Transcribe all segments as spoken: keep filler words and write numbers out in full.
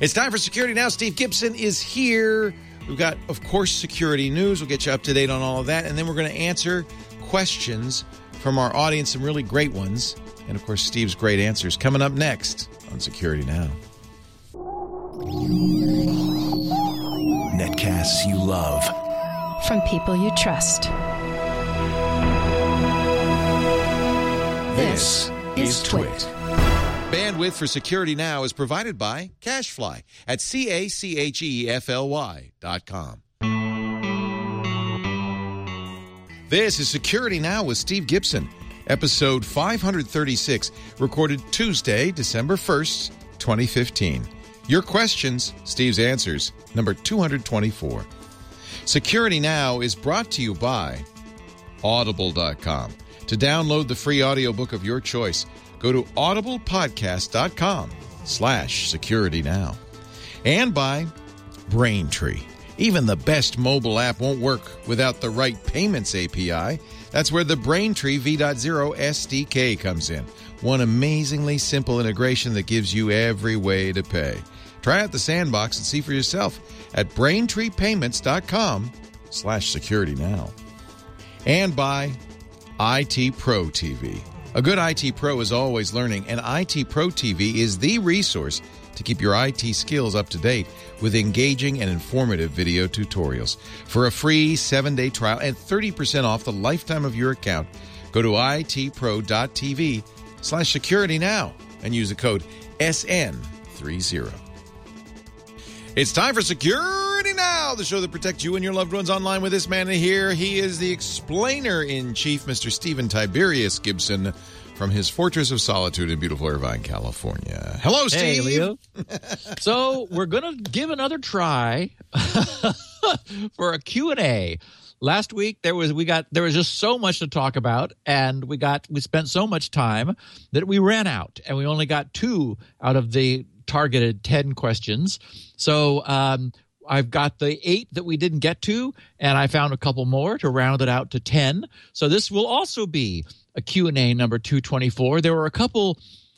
It's time for Security Now. Steve Gibson is here. We've got, of course, security news. We'll get you up to date on all of that. And then we're going to answer questions from our audience, some really great ones. And, of course, Steve's great answers coming up next on Security Now. Netcasts you love. From people you trust. This, this is Twit. Bandwidth for Security Now is provided by CacheFly at C A C H E F L Y dot com. This is Security Now with Steve Gibson, episode five thirty-six, recorded Tuesday, December first, twenty fifteen. Your questions, Steve's answers, number two twenty-four. Security Now is brought to you by Audible dot com. To download the free audiobook of your choice, go to audiblepodcast.com slash security now. And by Braintree. Even the best mobile app won't work without the right payments A P I. That's where the Braintree V zero S D K comes in. One amazingly simple integration that gives you every way to pay. Try out the sandbox and see for yourself at braintreepayments.com slash security now. And by I T Pro T V. A good I T pro is always learning, and I T Pro T V is the resource to keep your I T skills up to date with engaging and informative video tutorials. For a free seven-day trial and thirty percent off the lifetime of your account, go to itpro.tv slash security now and use the code S N thirty. It's time for Security Now, the show that protects you and your loved ones online with this man here. He is the explainer-in-chief, Mister Stephen Tiberius Gibson, from his Fortress of Solitude in beautiful Irvine, California. Hello, Steve. Hey, Leo. So we're going to give another try for a Q and A. Last week there was we got there was just so much to talk about, and we got we spent so much time that we ran out, and we only got two out of the targeted ten questions. So um, I've got the eight that we didn't get to, and I found a couple more to round it out to ten. So this will also be a Q and A number two twenty-four. There were a couple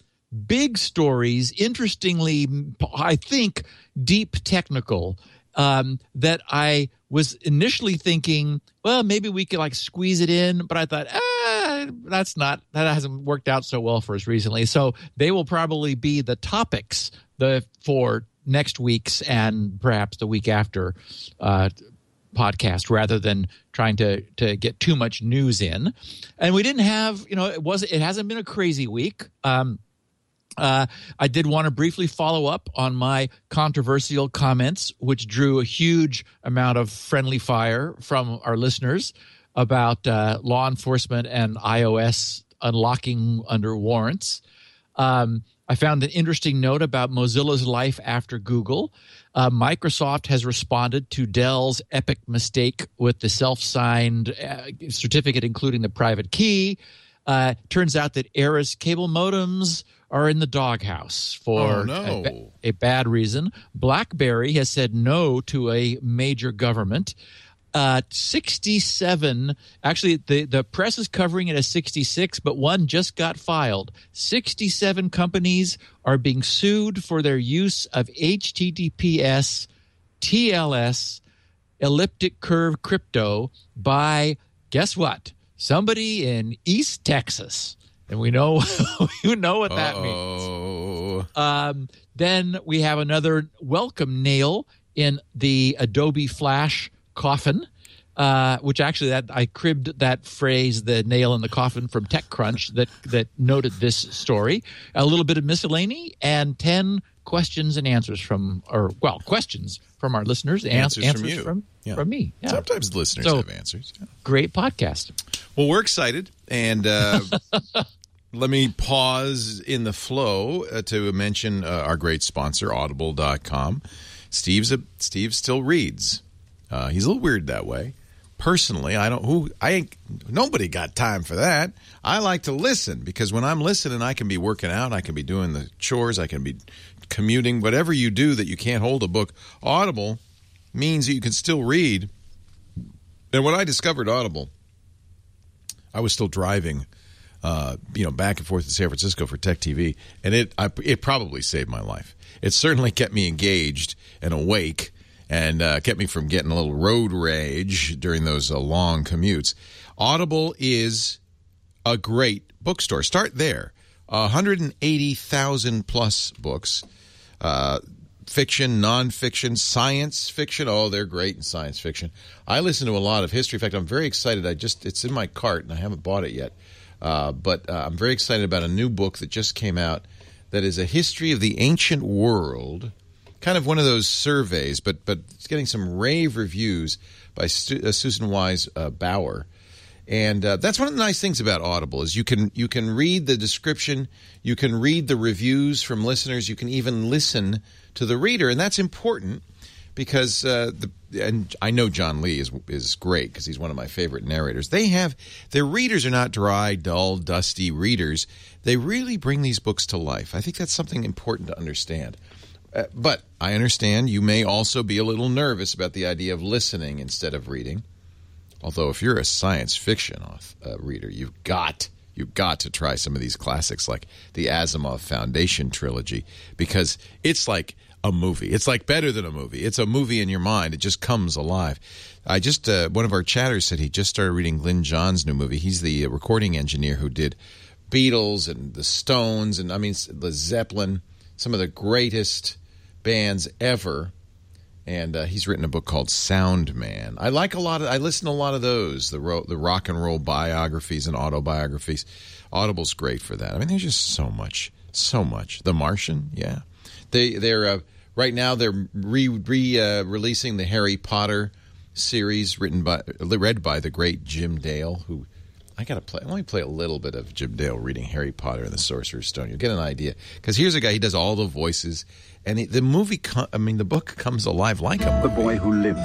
big stories, interestingly, I think, deep technical, um, that I was initially thinking, well, maybe we could like squeeze it in, but I thought, ah, that's not, that hasn't worked out so well for us recently. So they will probably be the topics the for next week's and perhaps the week after uh, podcast, rather than trying to to get too much news in. And we didn't have, you know, it was it hasn't been a crazy week. Um, uh, I did want to briefly follow up on my controversial comments, which drew a huge amount of friendly fire from our listeners about uh, law enforcement and iOS unlocking under warrants. Um, I found an interesting note about Mozilla's life after Google. Uh, Microsoft has responded to Dell's epic mistake with the self-signed uh, certificate, including the private key. Uh, turns out that Ares cable modems are in the doghouse for oh, no. a, ba- a bad reason. BlackBerry has said no to a major government. Uh, sixty-seven, actually, the, the press is covering it as sixty-six, but one just got filed. sixty-seven companies are being sued for their use of H T T P S, T L S, elliptic curve crypto by, guess what? Somebody in East Texas. And we know, you know what that Uh-oh. means. Um, then we have another welcome nail in the Adobe Flash coffin, uh, which actually that I cribbed that phrase, the nail in the coffin, from TechCrunch that that noted this story. A little bit of miscellany and ten questions and answers from, or well, questions from our listeners. Answers, answers from you. From, yeah. from me. Yeah. Sometimes the listeners So, have answers. Yeah. Great podcast. Well, we're excited, and uh, let me pause in the flow uh, to mention uh, our great sponsor, audible dot com. Steve's a, Steve still reads. Uh, he's a little weird that way. Personally, I don't. Who I ain't. Nobody got time for that. I like to listen, because when I'm listening, I can be working out, I can be doing the chores, I can be commuting. Whatever you do that you can't hold a book, Audible means that you can still read. And when I discovered Audible, I was still driving uh, you know, back and forth to San Francisco for Tech T V, and it I, it probably saved my life. It certainly kept me engaged and awake, and uh, kept me from getting a little road rage during those uh, long commutes. Audible is a great bookstore. Start there. one hundred eighty thousand plus books, uh, fiction, nonfiction, science fiction. Oh, they're great in science fiction. I listen to a lot of history. In fact, I'm very excited. I just it's in my cart, and I haven't bought it yet. Uh, but uh, I'm very excited about a new book that just came out that is a history of the ancient world, kind of one of those surveys, but but it's getting some rave reviews by Stu- uh, Susan Wise uh, Bauer. And uh, that's one of the nice things about Audible is you can you can read the description, you can read the reviews from listeners, you can even listen to the reader, and that's important because uh, the and I know John Lee is is great because he's one of my favorite narrators. They have their readers are not dry, dull, dusty readers. They really bring these books to life. I think that's something important to understand. Uh, but I understand you may also be a little nervous about the idea of listening instead of reading. Although if you're a science fiction uh, reader, you've got you've got to try some of these classics like the Asimov Foundation trilogy because it's like a movie. It's like better than a movie. It's a movie in your mind. It just comes alive. I just uh, one of our chatters said he just started reading Glyn John's new movie. He's the recording engineer who did Beatles and the Stones and I mean the Zeppelin, some of the greatest bands ever. And uh, he's written a book called Sound Man. I like a lot of. I listen to a lot of those, the ro- the rock and roll biographies and autobiographies. Audible's great for that. I mean, there's just so much, so much. The Martian, yeah. They they're uh, right now they're re, re uh, releasing the Harry Potter series written by read by the great Jim Dale. Who I gotta play. I only play a little bit of Jim Dale reading Harry Potter and the Sorcerer's Stone. You'll get an idea because here's a guy. He does all the voices. And the movie, I mean, the book comes alive like a movie. The Boy Who Lived.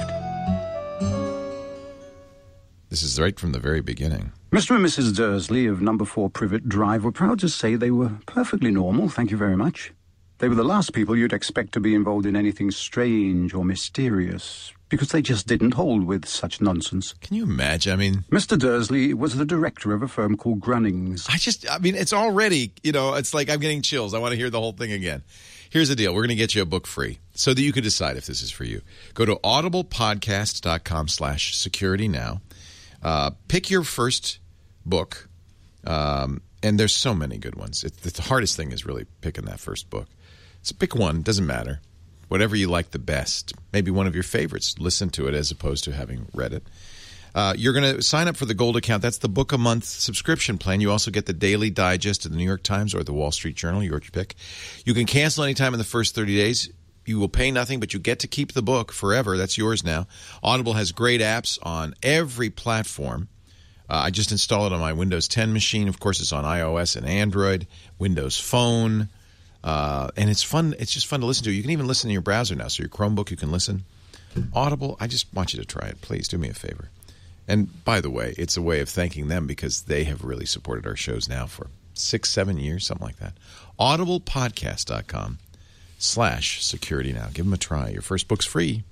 This is right from the very beginning. Mister and Missus Dursley of number four Privet Drive were proud to say they were perfectly normal, thank you very much. They were the last people you'd expect to be involved in anything strange or mysterious, because they just didn't hold with such nonsense. Can you imagine? I mean... Mister Dursley was the director of a firm called Grunnings. I just, I mean, it's already, you know, it's like I'm getting chills. I want to hear the whole thing again. Here's the deal. We're going to get you a book free so that you can decide if this is for you. Go to audiblepodcast.com slash security now. Uh, pick your first book. Um, and there's so many good ones. It, the hardest thing is really picking that first book. So pick one. Doesn't matter. Whatever you like the best. Maybe one of your favorites. Listen to it as opposed to having read it. Uh, you're going to sign up for the Gold account. That's the book a month subscription plan. You also get the daily digest of the New York Times or the Wall Street Journal, your pick. You can cancel anytime in the first thirty days. You will pay nothing, but you get to keep the book forever. That's yours now. Audible has great apps on every platform. Uh, I just installed it on my Windows ten machine. Of course, it's on iOS and Android, Windows Phone. Uh, and it's fun. It's just fun to listen to. You can even listen in your browser now. So your Chromebook, you can listen. Audible, I just want you to try it. Please do me a favor. And by the way, it's a way of thanking them because they have really supported our shows now for six, seven years, something like that. audiblepodcast.com slash security now. Give them a try. Your first book's free.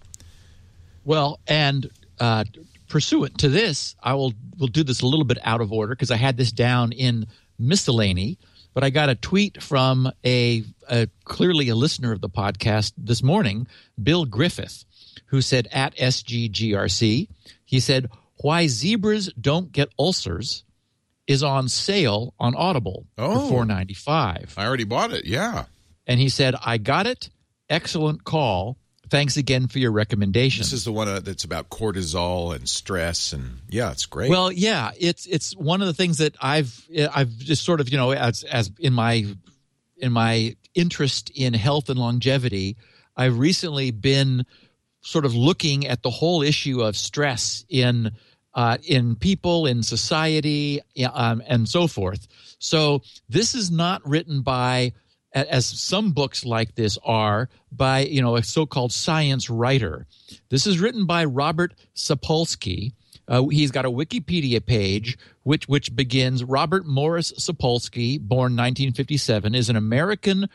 Well, and uh, pursuant to this, I will will do this a little bit out of order because I had this down in miscellany, but I got a tweet from a, a clearly a listener of the podcast this morning, Bill Griffith, who said at S G G R C, he said, Why Zebras Don't Get Ulcers is on sale on Audible oh, for four ninety-five. I already bought it, yeah. And he said, I got it. Excellent call. Thanks again for your recommendation. This is the one that's about cortisol and stress, and yeah, it's great. Well, yeah, it's it's one of the things that I've I've just sort of, you know, as as in my in my interest in health and longevity, I've recently been sort of looking at the whole issue of stress in uh, in people, in society, um, and so forth. So this is not written by, as some books like this are, by, you know, a so-called science writer. This is written by Robert Sapolsky. Uh, he's got a Wikipedia page which which begins, Robert Morris Sapolsky, born nineteen fifty-seven, is an American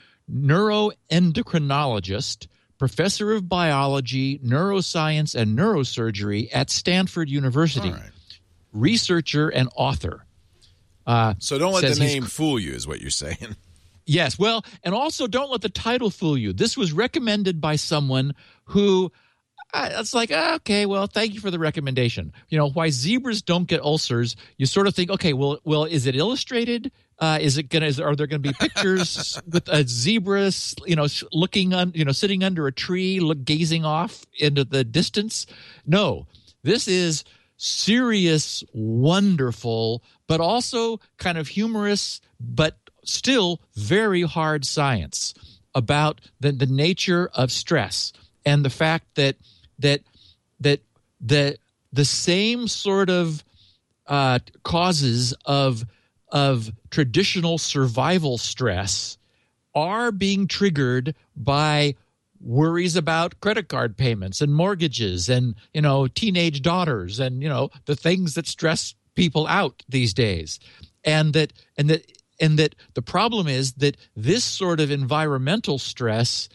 neuroendocrinologist, professor of biology, neuroscience, and neurosurgery at Stanford University, All right. researcher and author. Uh, so don't let says the he's- name fool you is what you're saying. Yes, well, and also don't let the title fool you. This was recommended by someone who, uh, it's like, uh, okay, well, thank you for the recommendation. You know, why zebras don't get ulcers, you sort of think, okay, well, well, is it illustrated? Uh, is it gonna? Is, are there going to be pictures with a zebra, you know, looking on, you know, sitting under a tree, look, gazing off into the distance? No, this is serious, wonderful, but also kind of humorous, but still very hard science about the, the nature of stress and the fact that that that the the same sort of uh, causes of of traditional survival stress are being triggered by worries about credit card payments and mortgages and, you know, teenage daughters and, you know, the things that stress people out these days. And that and that and that the problem is that this sort of environmental stress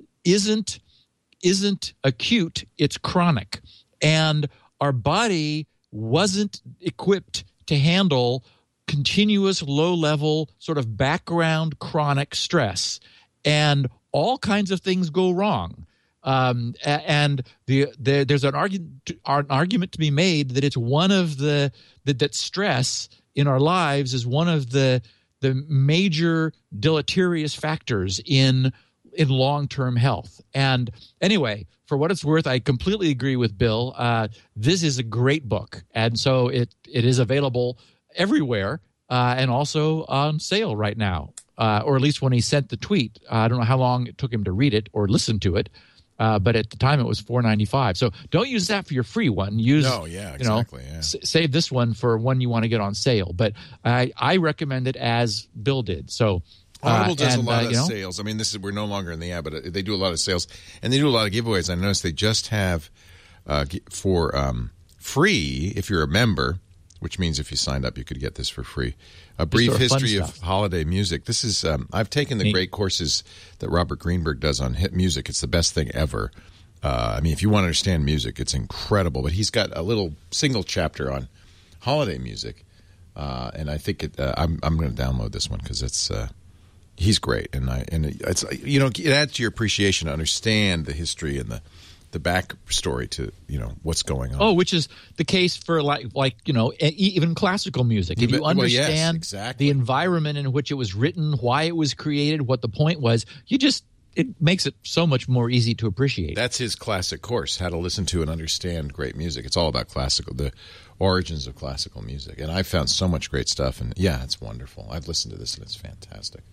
isn't isn't acute, it's chronic. And our body wasn't equipped to handle continuous low-level sort of background chronic stress. And all kinds of things go wrong. Um, and the, the, there's an argument, an argument to be made that it's one of the that, that stress in our lives is one of the the major deleterious factors in in long-term health. And anyway, for what it's worth, I completely agree with Bill. Uh, this is a great book, and so it it is available everywhere uh, and also on sale right now. Uh, or at least when he sent the tweet. Uh, I don't know how long it took him to read it or listen to it, uh, but at the time it was four ninety-five. So don't use that for your free one. Use, No, yeah, exactly. You know, yeah. s- save this one for one you want to get on sale. But I, I recommend it as Bill did. So Audible uh, does and, a lot uh, of you know, sales. I mean, this is we're no longer in the ad, but they do a lot of sales, and they do a lot of giveaways. I noticed they just have uh, for um, free if you're a member, which means if you signed up, you could get this for free. A brief sort of fun history of stuff. holiday music. This is um, I've taken the Neat. great courses that Robert Greenberg does on hit music. It's the best thing ever. Uh, I mean, if you want to understand music, it's incredible. But he's got a little single chapter on holiday music, uh, and I think it, uh, I'm I'm going to download this one because it's uh, he's great, and I and it's you know it adds to your appreciation to understand the history and the. the backstory to, you know, what's going on. Oh, which is the case for like, like you know, e- even classical music. If you Well, yes, understand exactly. the environment in which it was written, why it was created, what the point was, you just it makes it so much more easy to appreciate. That's his classic course, how to listen to and understand great music. It's all about classical, the origins of classical music. And I found so much great stuff. And yeah, it's wonderful. I've listened to this and it's fantastic.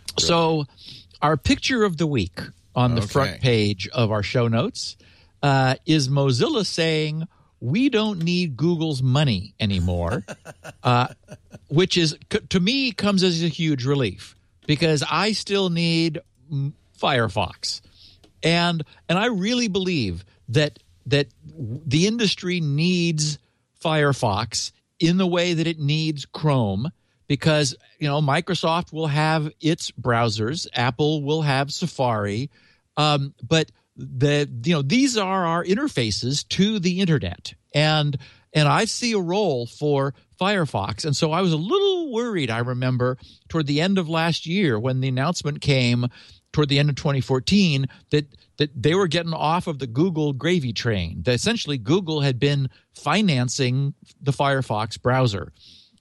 So, our picture of the week on the Okay. front page of our show notes uh, is Mozilla saying, we don't need Google's money anymore, uh, which is, c- to me, comes as a huge relief because I still need mm, Firefox. And and I really believe that that the industry needs Firefox in the way that it needs Chrome because, you know, Microsoft will have its browsers, Apple will have Safari, um, but the you know these are our interfaces to the internet, and and I see a role for Firefox, and so I was a little worried. I remember toward the end of last year when the announcement came toward the end of twenty fourteen that that they were getting off of the Google gravy train. That essentially Google had been financing the Firefox browser.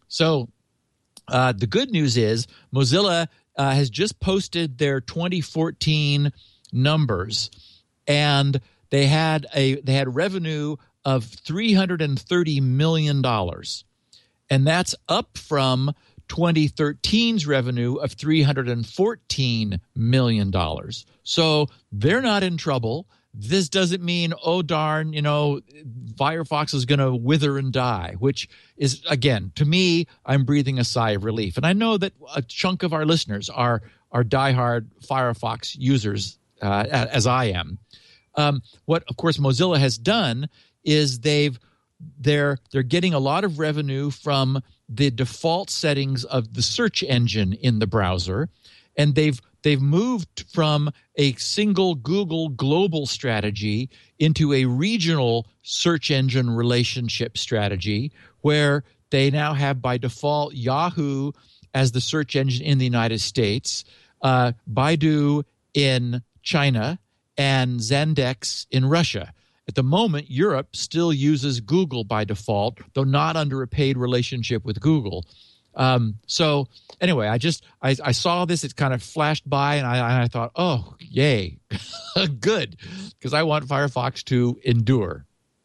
So uh, the good news is Mozilla uh, has just posted their twenty fourteen numbers, and they had a they had revenue of three hundred thirty million dollars, and that's up from twenty thirteen's revenue of three hundred fourteen million dollars. So they're not in trouble. This doesn't mean, oh, darn, you know, Firefox is going to wither and die, which is, again, to me, I'm breathing a sigh of relief. And I know that a chunk of our listeners are, are diehard Firefox users, uh, as I am. Um, what, of course, Mozilla has done is they've they're they're getting a lot of revenue from the default settings of the search engine in the browser, and they've they've moved from a single Google global strategy into a regional search engine relationship strategy where they now have by default Yahoo as the search engine in the United States, uh, Baidu in China, and Zandex in Russia. At the moment, Europe still uses Google by default, though not under a paid relationship with Google. Um, so anyway, I just I, I saw this. It kind of flashed by, and I, and I thought, oh, yay, good, because I want Firefox to endure.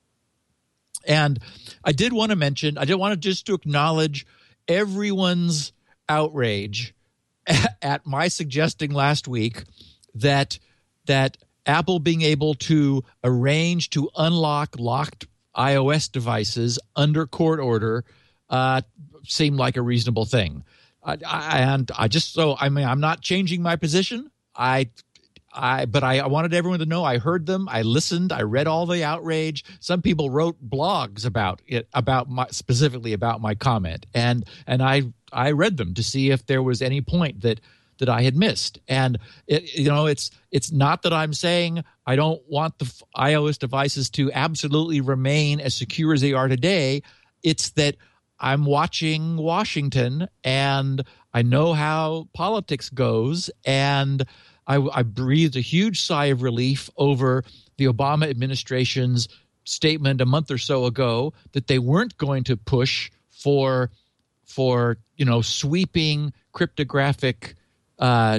And I did want to mention, I did want to just to acknowledge everyone's outrage at, at my suggesting last week that that Apple being able to arrange to unlock locked iOS devices under court order uh, seemed like a reasonable thing. I, I, and I just so I mean I'm not changing my position. I. I, but I, I wanted everyone to know I heard them. I listened. I read all the outrage. Some people wrote blogs about it, about my specifically about my comment, and and I I read them to see if there was any point that that I had missed. And it, you know, it's it's not that I'm saying I don't want the iOS devices to absolutely remain as secure as they are today. It's that I'm watching Washington, and I know how politics goes, and I, I breathed a huge sigh of relief over the Obama administration's statement a month or so ago that they weren't going to push for, for you know, sweeping cryptographic uh,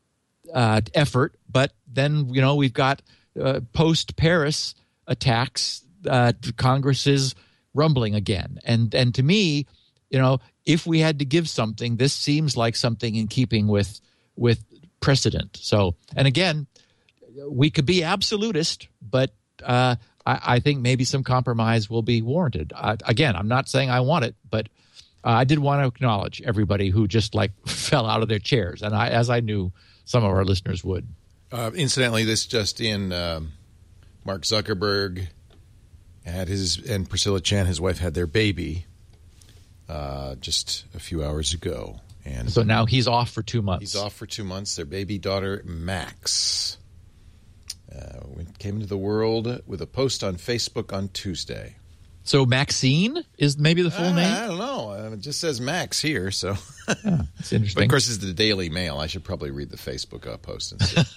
uh, effort. But then, you know, we've got uh, post-Paris attacks. Uh, Congress is rumbling again. And and to me, you know, if we had to give something, this seems like something in keeping with with precedent. So, and again, we could be absolutist, but uh, I, I think maybe some compromise will be warranted. Uh, again, I'm not saying I want it, but uh, I did want to acknowledge everybody who just like fell out of their chairs, and I, as I knew some of our listeners would. Uh, incidentally, this just in, um, Mark Zuckerberg had his and Priscilla Chan, his wife, had their baby uh, just a few hours ago. And so now he's off for two months. He's off for two months. Their baby daughter, Max, uh, came into the world with a post on Facebook on Tuesday. So Maxine is maybe the full uh, name? I don't know. Uh, it just says Max here. So yeah, it's interesting. But of course, it's the Daily Mail. I should probably read the Facebook uh, post and see.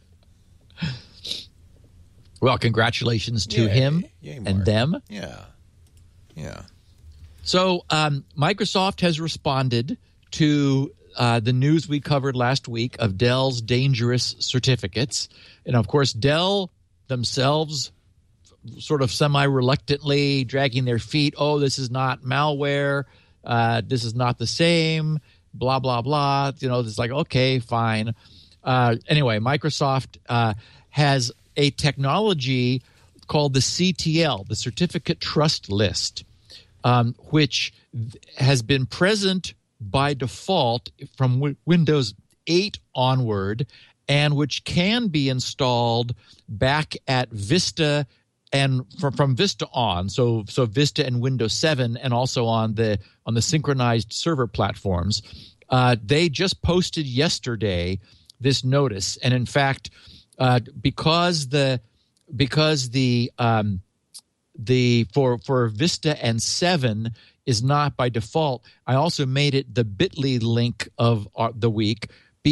Well, congratulations to Yay. him Yay, and them. Yeah. Yeah. So um, Microsoft has responded to uh, the news we covered last week of Dell's dangerous certificates. And, of course, Dell themselves sort of semi-reluctantly dragging their feet, oh, this is not malware, uh, this is not the same, blah, blah, blah. You know, it's like, okay, fine. Uh, anyway, Microsoft uh, has a technology called the C T L, the Certificate Trust List, um, which has been present by default from w- Windows eight onward, and which can be installed back at Vista and from, from Vista on. So so Vista and Windows seven, and also on the on the synchronized server platforms. Uh, they just posted yesterday this notice, and in fact, uh, because the because the um, the for for Vista and seven is not by default, I also made it the bit.ly link of our, the week,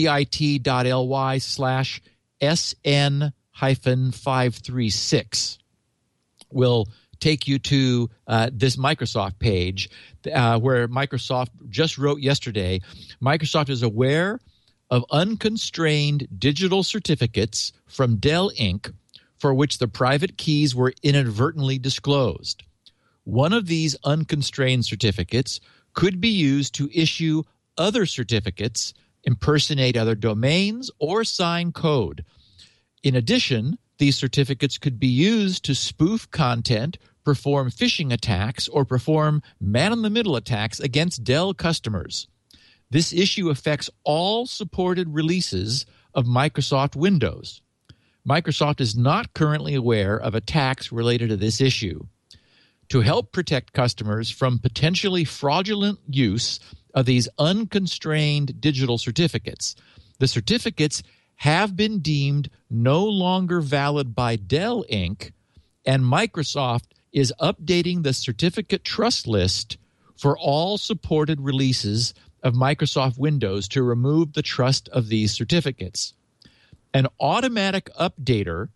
bit.ly slash sn hyphen five three six will take you to uh, this Microsoft page uh, where Microsoft just wrote yesterday, Microsoft is aware of unconstrained digital certificates from Dell Incorporated for which the private keys were inadvertently disclosed. One of these unconstrained certificates could be used to issue other certificates, impersonate other domains, or sign code. In addition, these certificates could be used to spoof content, perform phishing attacks, or perform man-in-the-middle attacks against Dell customers. This issue affects all supported releases of Microsoft Windows. Microsoft is not currently aware of attacks related to this issue. To help protect customers from potentially fraudulent use of these unconstrained digital certificates, the certificates have been deemed no longer valid by Dell Incorporated, and Microsoft is updating the certificate trust list for all supported releases of Microsoft Windows to remove the trust of these certificates. An automatic updater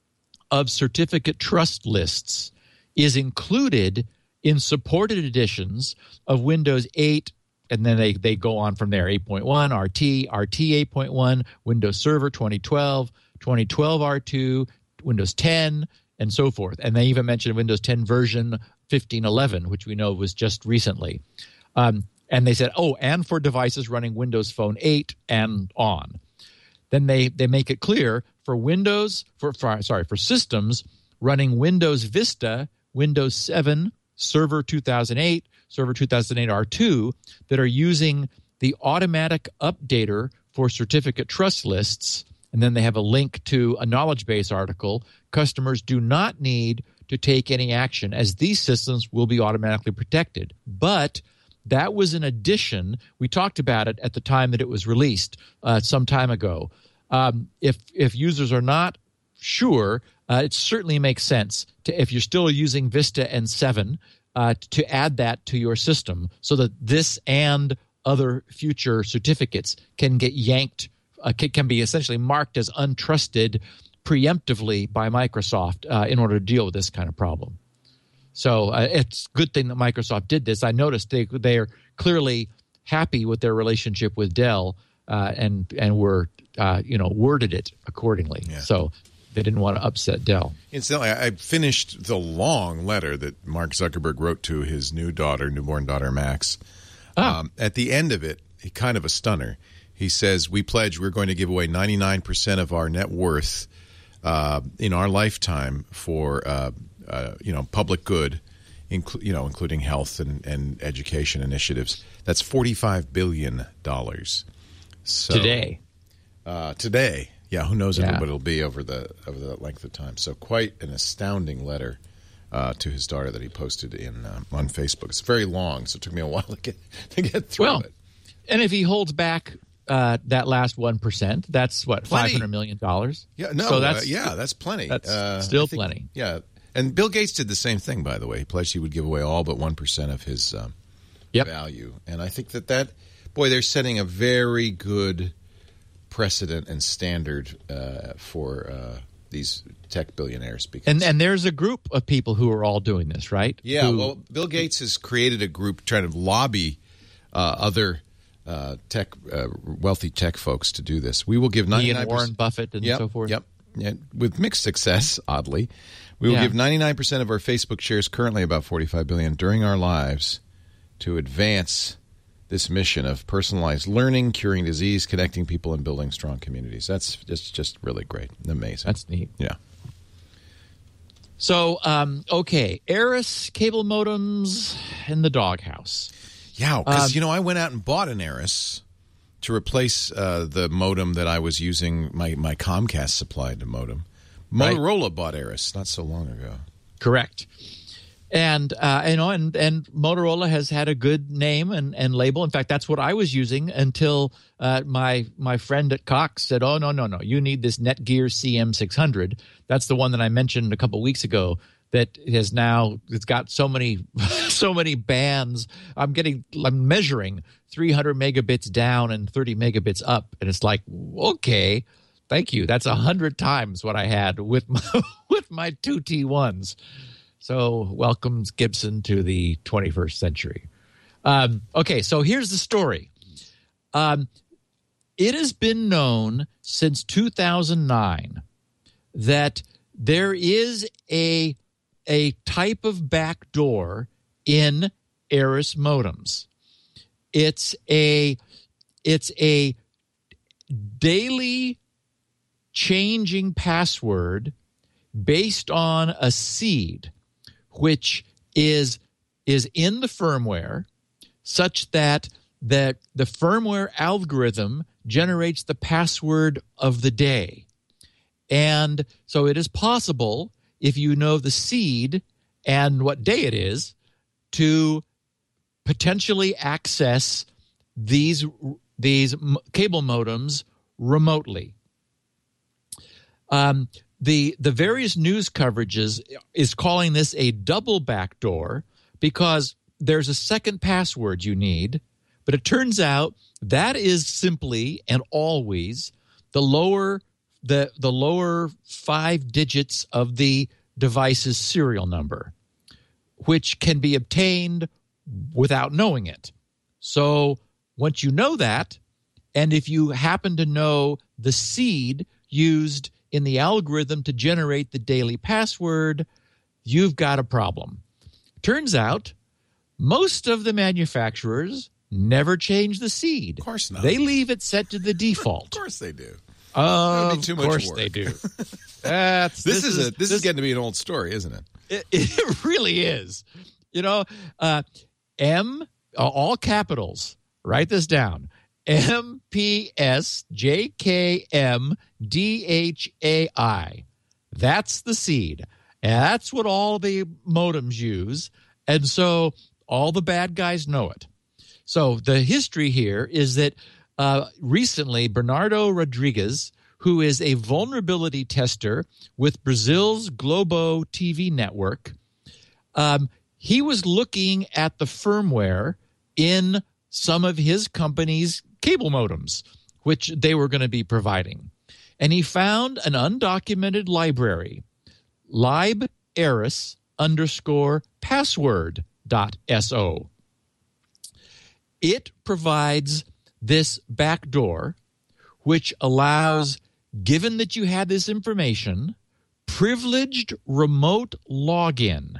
of certificate trust lists is included in supported editions of Windows eight, and then they, they go on from there, eight point one, R T, R T eight point one, Windows Server twenty twelve, twenty twelve R two, Windows ten, and so forth. And they even mentioned Windows ten version fifteen eleven, which we know was just recently. Um, and they said, oh, and for devices running Windows Phone eight and on. Then they, they make it clear for Windows, for, for sorry, for systems running Windows Vista, Windows seven, Server two thousand eight, Server two thousand eight R two that are using the automatic updater for certificate trust lists, and then they have a link to a knowledge base article. Customers do not need to take any action as these systems will be automatically protected. But that was an addition. We talked about it at the time that it was released uh, some time ago. Um, if if users are not sure, uh, it certainly makes sense to, if you're still using Vista and seven, uh, to add that to your system so that this and other future certificates can get yanked, uh, can, can be essentially marked as untrusted preemptively by Microsoft uh, in order to deal with this kind of problem. So uh, it's a good thing that Microsoft did this. I noticed they they are clearly happy with their relationship with Dell uh, and and were uh, you know worded it accordingly. Yeah. So they didn't want to upset Dell. Incidentally, I finished the long letter that Mark Zuckerberg wrote to his new daughter, newborn daughter Max. Ah. Um, at the end of it, he kind of a stunner. He says, "We pledge we're going to give away ninety-nine percent of our net worth uh, in our lifetime for." Uh, Uh, you know, public good, inclu- you know, including health and, and education initiatives. That's forty-five billion dollars. So, today. Uh, today. Yeah, who knows Yeah. what it'll be over the over the length of time. So quite an astounding letter uh, to his daughter that he posted in um, on Facebook. It's very long, so it took me a while to get, to get through well, it. And if he holds back uh, that last one percent, that's what, Plenty. five hundred million dollars? Yeah, no, so that's, uh, yeah, that's plenty. That's uh, still I think, plenty. Yeah. And Bill Gates did the same thing, by the way. He pledged he would give away all but one percent of his um, yep. value. And I think that that, boy, they're setting a very good precedent and standard uh, for uh, these tech billionaires. Because, And and there's a group of people who are all doing this, right? yeah, Who, well, Bill Gates has created a group trying to lobby uh, other uh, tech, uh, wealthy tech folks to do this. We will give he ninety-nine and percent. Warren Buffett and Yep, so forth. Yep. And with mixed success, oddly. We will Yeah. give ninety-nine percent of our Facebook shares, currently about forty-five billion dollars, during our lives to advance this mission of personalized learning, curing disease, connecting people, and building strong communities. That's just, just really great. Amazing. That's neat. Yeah. So, um, okay, Aris cable modems in the doghouse. Yeah, because, Um, you know, I went out and bought an Aris to replace uh, the modem that I was using, my, my Comcast supplied modem. Right. Motorola bought Aris not so long ago. Correct. And uh, you know, and, and Motorola has had a good name and, and label. In fact, that's what I was using until uh, my my friend at Cox said, "Oh no, no, no! You need this Netgear C M six hundred." That's the one that I mentioned a couple weeks ago. That has now it's got so many so many bands. I'm getting I'm measuring three hundred megabits down and thirty megabits up, and it's like, okay, thank you. That's a hundred times what I had with my with my two T ones. So welcomes Gibson to the twenty-first century. Um, okay, so here's the story. Um, it has been known since two thousand nine that there is a a type of backdoor in Aris modems. It's a it's a daily changing password based on a seed, which is is in the firmware, such that that the firmware algorithm generates the password of the day. And so it is possible, if you know the seed and what day it is, to potentially access these these cable modems remotely. Um, the the various news coverages is calling this a double backdoor because there's a second password you need, but it turns out that is simply and always the lower the the lower five digits of the device's serial number, which can be obtained without knowing it. So once you know that, and if you happen to know the seed used in the algorithm to generate the daily password, you've got a problem. Turns out most of the manufacturers never change the seed. Of course not. They leave it set to the default. Of course they do. Of That would be too much course work. they do. That's, This, this is, is a this, is getting to be an old story, isn't it? It, it really is. You know, uh, M, uh, all capitals. Write this down. M P S J K M D H A I. That's the seed. And that's what all the modems use. And so all the bad guys know it. So the history here is that uh, recently Bernardo Rodriguez, who is a vulnerability tester with Brazil's Globo T V network, um, he was looking at the firmware in some of his company's cable modems, which they were going to be providing. And he found an undocumented library, liberis underscore password dot so. It provides this backdoor, which allows, given that you had this information, privileged remote login,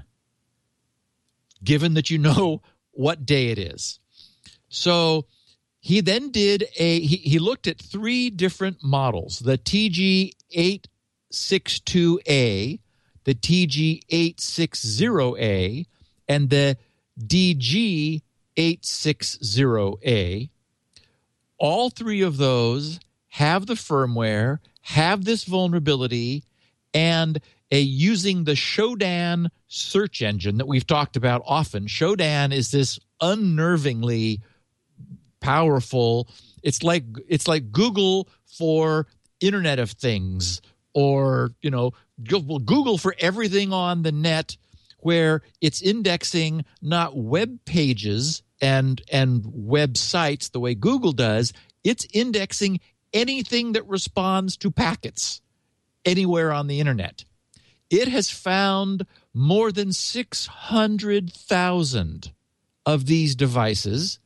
given that you know what day it is. So he then did a, he, he looked at three different models, the T G eight sixty-two A, the T G eight sixty A, and the D G eight sixty A. All three of those have the firmware, have this vulnerability, and a, using the Shodan search engine that we've talked about often. Shodan is this unnervingly powerful, it's like it's like Google for Internet of Things, or, you know, Google for everything on the net, where it's indexing not web pages and and websites the way Google does. It's indexing anything that responds to packets anywhere on the internet. It has found more than six hundred thousand of these devices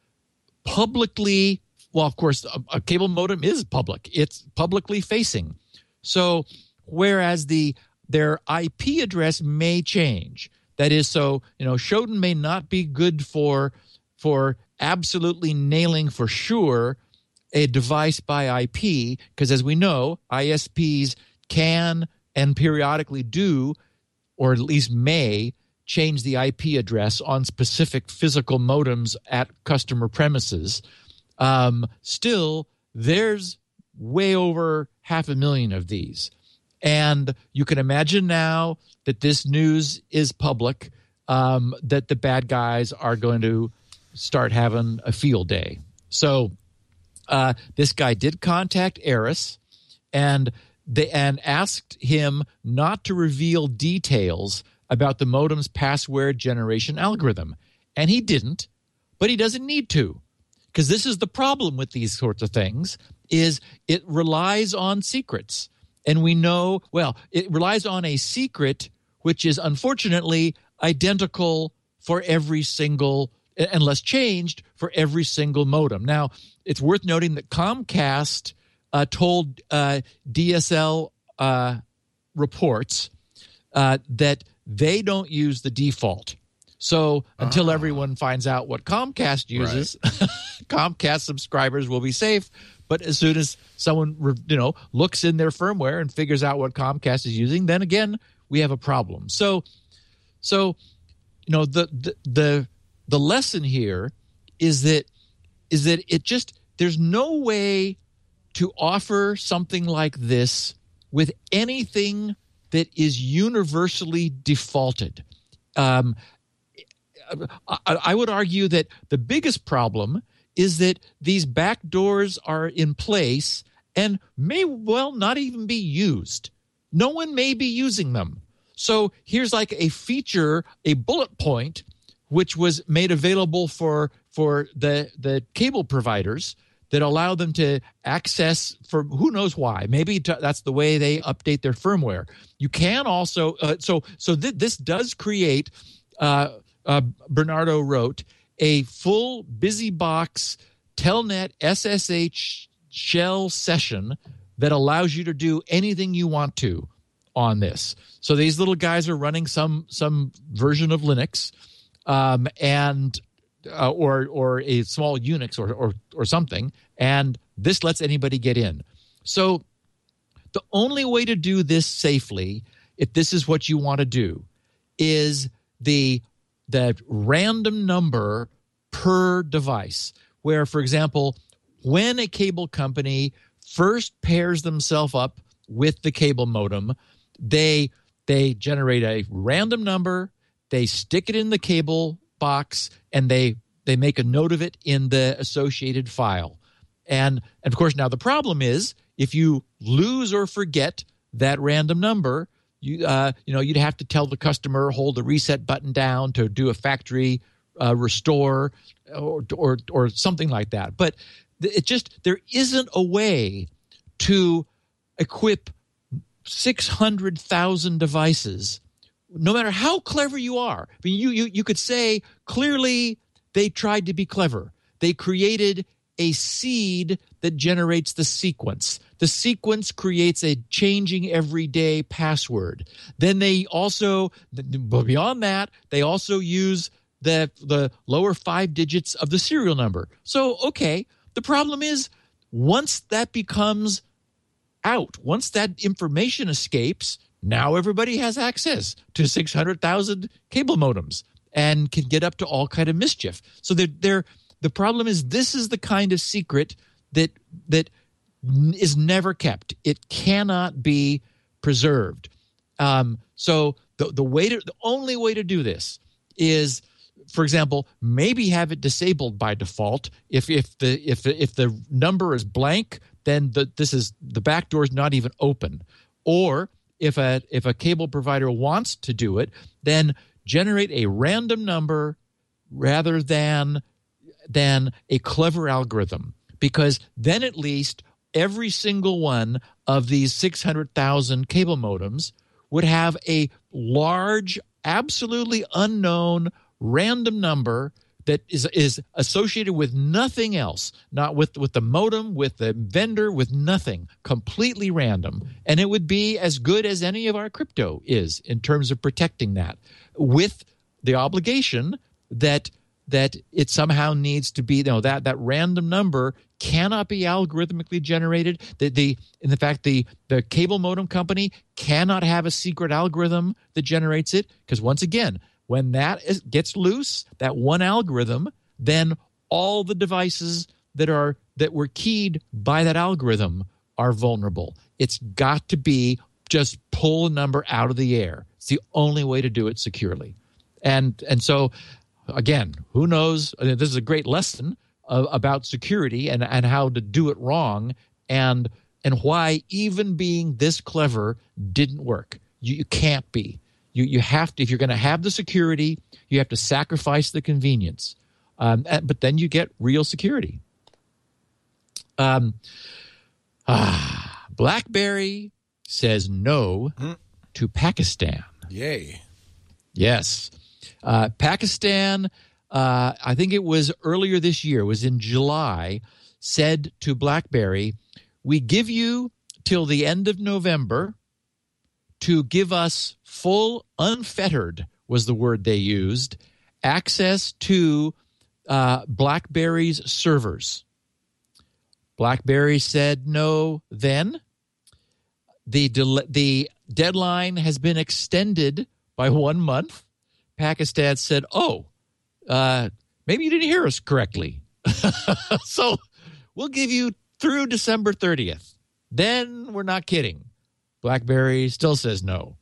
publicly. Well, of course, a, a cable modem is public. It's publicly facing. So whereas the their I P address may change. That is, so, you know, Shodan may not be good for for absolutely nailing for sure a device by I P, because as we know, I S Ps can and periodically do, or at least may, change the I P address on specific physical modems at customer premises. Um, still, there's way over half a million of these. And you can imagine now that this news is public, um, that the bad guys are going to start having a field day. So uh, this guy did contact Eris and they and asked him not to reveal details about the modem's password generation algorithm. And he didn't, but he doesn't need to, because this is the problem with these sorts of things, is it relies on secrets. And we know, well, it relies on a secret which is unfortunately identical for every single, unless changed, for every single modem. Now, it's worth noting that Comcast uh, told uh, D S L uh, reports uh, that they don't use the default. So until ah. everyone finds out what Comcast uses, right. Comcast subscribers will be safe. But as soon as someone, you know, looks in their firmware and figures out what Comcast is using, then again we have a problem. So, so you know, the the the, the lesson here is that is that it just there's no way to offer something like this with anything that is universally defaulted. Um, I, I would argue that the biggest problem is that these backdoors are in place and may well not even be used. No one may be using them. So here's like a feature, a bullet point, which was made available for for the the cable providers that allow them to access for who knows why. Maybe to, that's the way they update their firmware. You can also uh, so so th- this does create. Uh, uh, Bernardo wrote a full BusyBox Telnet S S H shell session that allows you to do anything you want to on this. So these little guys are running some some version of Linux, um, and uh, or or a small Unix or, or or something, and this lets anybody get in. So the only way to do this safely, if this is what you want to do, is the the random number per device. Where, for example, when a cable company first pairs themselves up with the cable modem, they they generate a random number, they stick it in the cable box, and they they make a note of it in the associated file. And, and of course, now the problem is if you lose or forget that random number, you uh, you know you'd have to tell the customer, hold the reset button down to do a factory uh, restore or, or or something like that. But it just there isn't a way to equip six hundred thousand devices, no matter how clever you are. I mean, you, you you could say clearly they tried to be clever. They created a seed that generates the sequence. The sequence creates a changing everyday password. Then they also, beyond that, they also use the the lower five digits of the serial number. So, okay, the problem is once that becomes out, once that information escapes, now everybody has access to six hundred thousand cable modems and can get up to all kind of mischief. So they're, they're, the problem is this is the kind of secret that that is never kept. It cannot be preserved. Um, so the the way to the only way to do this is, for example, maybe have it disabled by default. If if the if if the number is blank, then the this is the back door is not even open. Or if a if a cable provider wants to do it, then generate a random number rather than than a clever algorithm, because then at least every single one of these six hundred thousand cable modems would have a large, absolutely unknown random number that is is associated with nothing else, not with, with the modem, with the vendor, with nothing, completely random. And it would be as good as any of our crypto is in terms of protecting that, with the obligation that that it somehow needs to be, you know, that that random number cannot be algorithmically generated. The, the in fact, the the cable modem company cannot have a secret algorithm that generates it, because once again, when that is, gets loose, that one algorithm, then all the devices that are that were keyed by that algorithm are vulnerable. It's got to be just pull a number out of the air. It's the only way to do it securely. And and so, again, who knows? I mean, this is a great lesson uh, about security and, and how to do it wrong, and and why even being this clever didn't work. You, you can't be. You you have to, if you're going to have the security, you have to sacrifice the convenience. Um, but then you get real security. Um, ah, BlackBerry says no mm. to Pakistan. Yay. Yes. Uh, Pakistan, uh, I think it was earlier this year, was in July, said to BlackBerry, we give you till the end of November to give us full, unfettered, was the word they used, access to uh, BlackBerry's servers. BlackBerry said no then. The, del- the deadline has been extended by one month. Pakistan said, oh, uh, maybe you didn't hear us correctly. So we'll give you through December thirtieth. Then we're not kidding. BlackBerry still says no.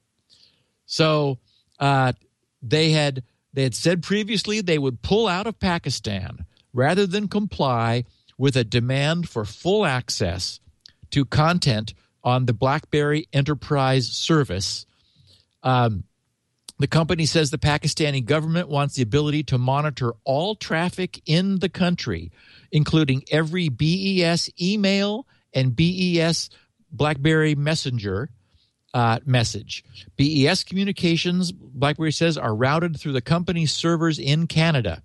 So uh, they had they had said previously they would pull out of Pakistan rather than comply with a demand for full access to content on the BlackBerry Enterprise service. Um, The company says the Pakistani government wants the ability to monitor all traffic in the country, including every B E S email and B E S BlackBerry Messenger uh, message. B E S communications, BlackBerry says, are routed through the company's servers in Canada.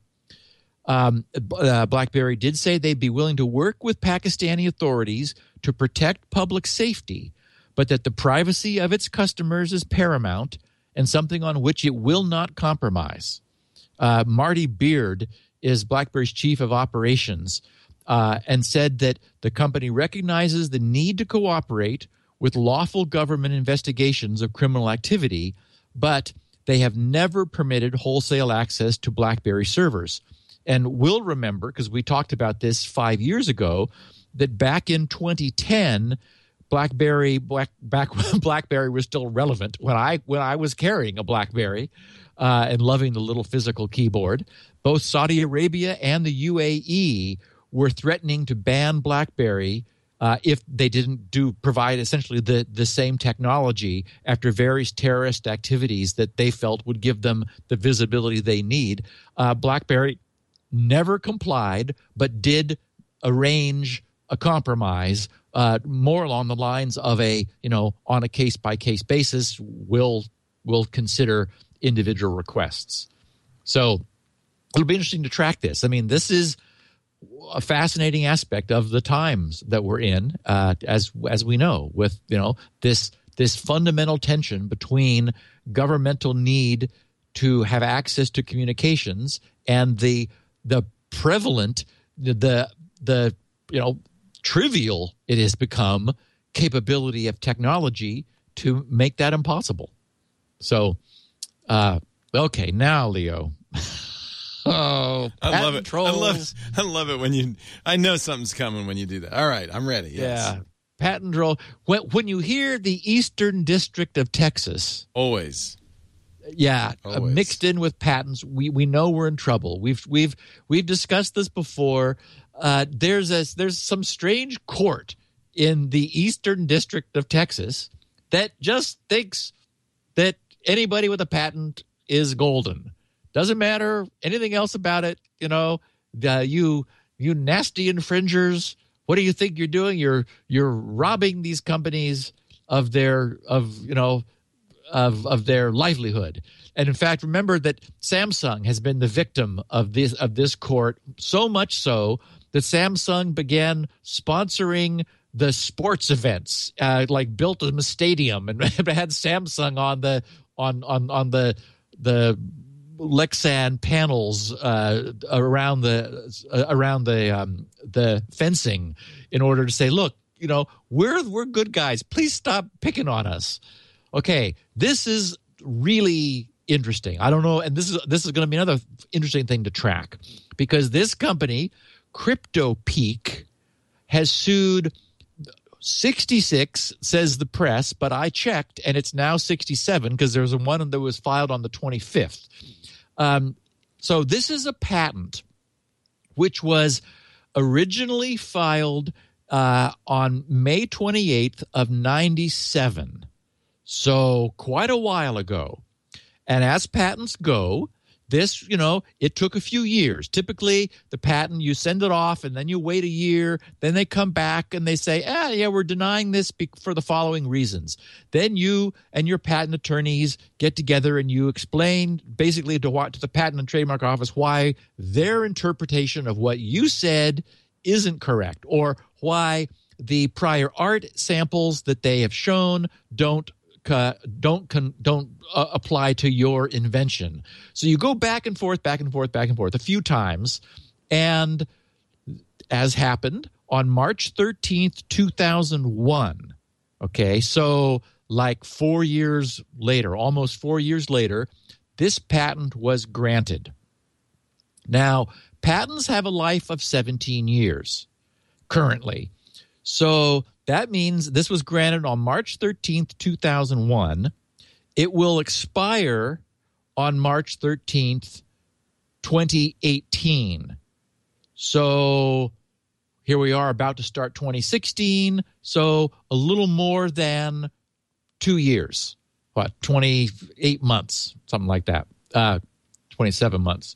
Um, uh, BlackBerry did say they'd be willing to work with Pakistani authorities to protect public safety, but that the privacy of its customers is paramount and something on which it will not compromise. Uh, Marty Beard is BlackBerry's chief of operations uh, and said that the company recognizes the need to cooperate with lawful government investigations of criminal activity, but they have never permitted wholesale access to BlackBerry servers. And we'll remember, because we talked about this five years ago, that back in twenty ten, BlackBerry, Black, back when BlackBerry was still relevant, when I when I was carrying a BlackBerry uh, and loving the little physical keyboard, both Saudi Arabia and the U A E were threatening to ban BlackBerry uh, if they didn't do provide essentially the the same technology after various terrorist activities that they felt would give them the visibility they need. Uh, BlackBerry never complied, but did arrange a compromise, uh, more along the lines of a, you know, on a case-by-case basis, we'll, we'll consider individual requests. So it'll be interesting to track this. I mean, this is a fascinating aspect of the times that we're in, uh, as as we know, with, you know, this this fundamental tension between governmental need to have access to communications and the the prevalent, the the you know, trivial it has become capability of technology to make that impossible. So, uh, okay, now Leo. Oh, I love it. Trolls. I love, I love it when you. I know something's coming when you do that. All right, I'm ready. Yes. Yeah, patent troll. When when you hear the Eastern District of Texas, always. Yeah, uh, Always. mixed in with patents, we we know we're in trouble. We've we've we've discussed this before. Uh, there's a there's some strange court in the Eastern District of Texas that just thinks that anybody with a patent is golden. Doesn't matter anything else about it. You know, the, you you nasty infringers. What do you think you're doing? You're you're robbing these companies of their of you know of of their livelihood. And in fact, remember that Samsung has been the victim of this of this court, so much so that Samsung began sponsoring the sports events, uh, like built them a stadium and had Samsung on the on on on the the Lexan panels uh, around the uh, around the um, the fencing in order to say, look, you know, we're we're good guys. Please stop picking on us. Okay, this is really interesting. I don't know, and this is this is going to be another interesting thing to track, because this company, CryptoPeak, has sued sixty-six, says the press, but I checked and it's now sixty-seven because there was one that was filed on the twenty-fifth. Um, so this is a patent which was originally filed uh, on May twenty-eighth of ninety-seven. So quite a while ago. And as patents go, this, you know, it took a few years. Typically, the patent, you send it off and then you wait a year. Then they come back and they say, ah, yeah, we're denying this for the following reasons. Then you and your patent attorneys get together and you explain basically to, what, to the Patent and Trademark Office why their interpretation of what you said isn't correct, or why the prior art samples that they have shown don't Uh, don't con- don't uh, apply to your invention. So you go back and forth, back and forth, back and forth a few times, and as happened on March thirteenth, two thousand one, okay, so like four years later, almost four years later, this patent was granted. Now, patents have a life of seventeen years currently. So that means this was granted on March thirteenth, two thousand one. It will expire on March thirteenth, twenty eighteen. So here we are about to start twenty sixteen. So a little more than two years. what, twenty-eight months, something like that, uh, twenty-seven months.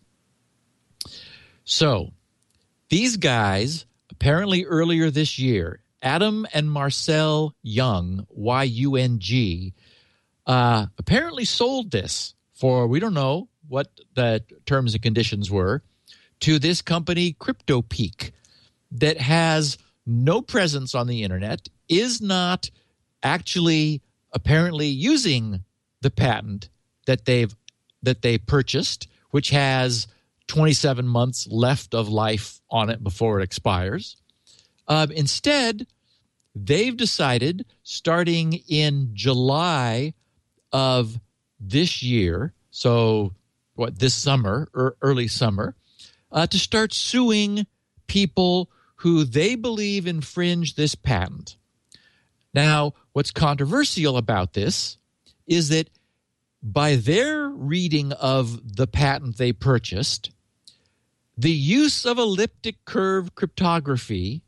So these guys, apparently earlier this year, Adam and Marcel Young, Y U N G, uh, apparently sold this for, we don't know what the terms and conditions were, to this company, CryptoPeak, that has no presence on the internet, is not actually apparently using the patent that they've that they purchased, which has twenty-seven months left of life on it before it expires. Um, instead, they've decided, starting in July of this year, so what, this summer or early summer, uh, to start suing people who they believe infringe this patent. Now, what's controversial about this is that by their reading of the patent they purchased, the use of elliptic curve cryptography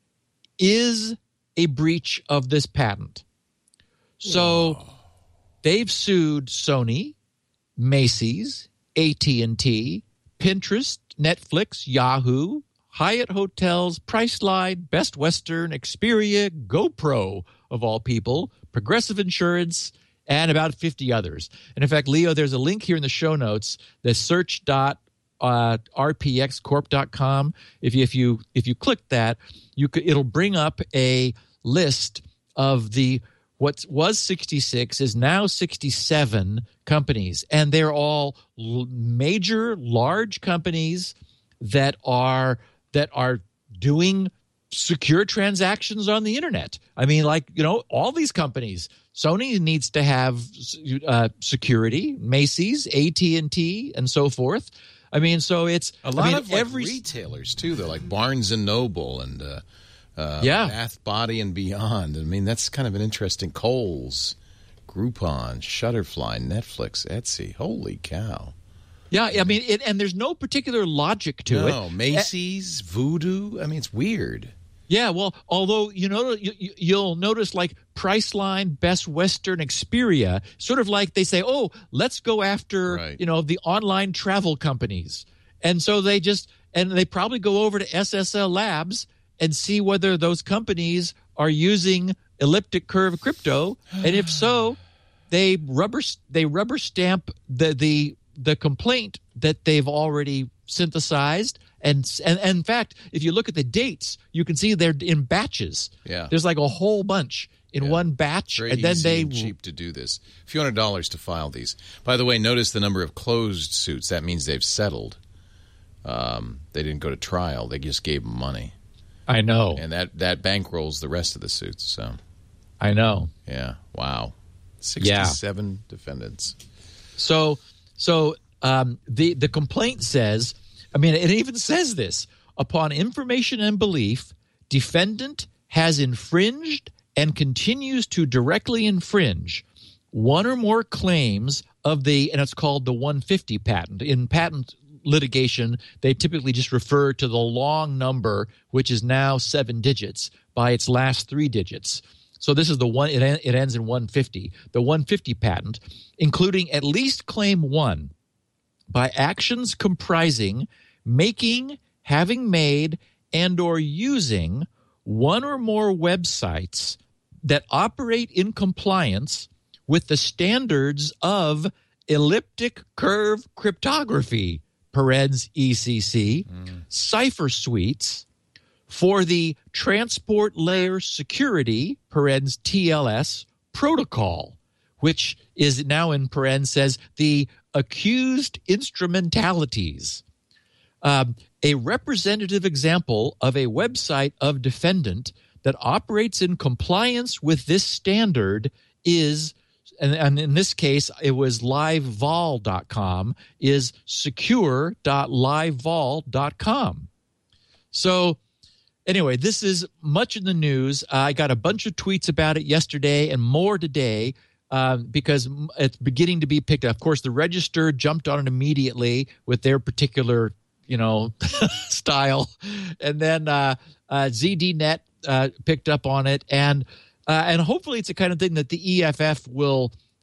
is a breach of this patent. So Whoa. They've sued Sony, Macy's, A T and T, Pinterest, Netflix, Yahoo, Hyatt Hotels, Priceline, Best Western, Expedia, GoPro, of all people, Progressive Insurance, and about fifty others. And in fact, Leo, there's a link here in the show notes, the search dot r p x corp dot com. If you if you if you click that, you could it'll bring up a list of the what was sixty-six is now sixty-seven companies, and they're all l- major, large companies that are that are doing secure transactions on the internet. I mean, like, you know, all these companies. Sony needs to have uh, security, Macy's, A T and T, and so forth. I mean, so it's a lot I mean, of like every retailers too. They're like Barnes and Noble and uh, uh, yeah. Bath Body and Beyond. I mean, that's kind of an interesting. Kohl's, Groupon, Shutterfly, Netflix, Etsy. Holy cow! Yeah, I mean, it, and there's no particular logic to no, it. No, Macy's, uh, Voodoo. I mean, it's weird. Yeah, well, although you know, you, you'll notice like Priceline, Best Western, Expedia, sort of like they say, oh, let's go after right. you know the online travel companies, and so they just and they probably go over to S S L Labs and see whether those companies are using elliptic curve crypto, and if so, they rubber they rubber stamp the the the complaint that they've already synthesized. And, and and in fact, if you look at the dates, you can see they're in batches. Yeah, there's like a whole bunch in yeah. one batch, Very and then easy they and cheap to do this. A few hundred dollars to file these. By the way, notice the number of closed suits. That means they've settled. Um, they didn't go to trial. They just gave them money. I know, and that that bankrolls the rest of the suits. So, I know. Yeah. Wow. Sixty-seven yeah. defendants. So, so um, the the complaint says. I mean, it even says this. Upon information and belief, defendant has infringed and continues to directly infringe one or more claims of the, and it's called the one fifty patent. In patent litigation, they typically just refer to the long number, which is now seven digits, by its last three digits. So this is the one, it, it ends in one fifty. The one fifty patent, including at least claim one, by actions comprising making, having made, and or using one or more websites that operate in compliance with the standards of elliptic curve cryptography, parens E C C, mm. cipher suites, for the transport layer security, parens T L S, protocol, which is now in parens says the accused instrumentalities. Um, a representative example of a website of defendant that operates in compliance with this standard is, and, and in this case, it was live vol dot com, is secure dot live vol dot com. So anyway, this is much in the news. Uh, I got a bunch of tweets about it yesterday and more today. Uh, because it's beginning to be picked up. Of course, the Register jumped on it immediately with their particular, you know, style, and then uh, uh, Z D Net uh, picked up on it, and uh, and hopefully it's the kind of thing that the E F F will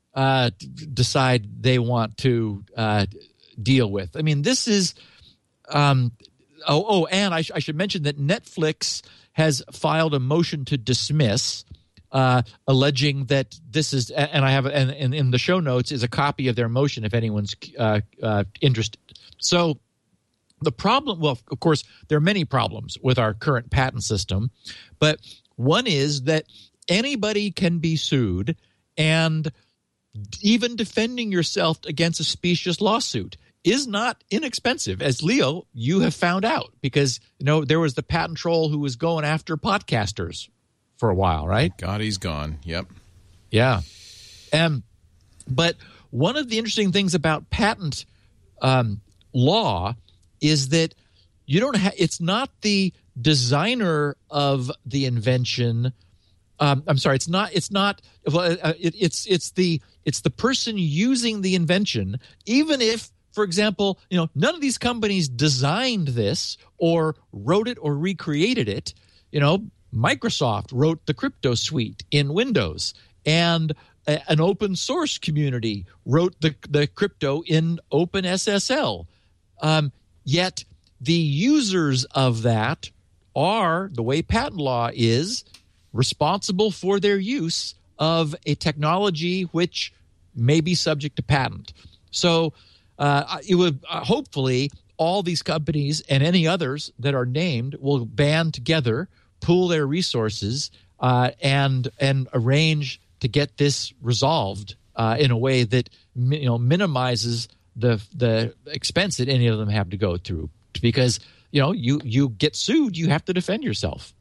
uh, d- decide they want to uh, deal with. I mean, this is um, oh, oh, and I, sh- I should mention that Netflix has filed a motion to dismiss, uh, alleging that this is, and I have, and, and in the show notes is a copy of their motion if anyone's uh, uh, interested. So the problem, well, of course, there are many problems with our current patent system, but one is that anybody can be sued, and even defending yourself against a specious lawsuit is not inexpensive, as Leo, you have found out, because you know there was the patent troll who was going after podcasters for a while, right? God, he's gone. Yep. Yeah. Um, but one of the interesting things about patent um, law is that you don't have. It's not the designer of the invention. Um, I'm sorry. It's not. It's not. Uh, it, it's it's the it's the person using the invention, even if, for example, you know, none of these companies designed this or wrote it or recreated it. You know, Microsoft wrote the crypto suite in Windows, and a, an open source community wrote the, the crypto in OpenSSL. Um, yet the users of that are, the way patent law is, responsible for their use of a technology which may be subject to patent. So uh, it would uh, hopefully all these companies and any others that are named will band together, pool their resources, uh, and and arrange to get this resolved uh, in a way that you know minimizes the the expense that any of them have to go through. Because you know you you get sued, you have to defend yourself.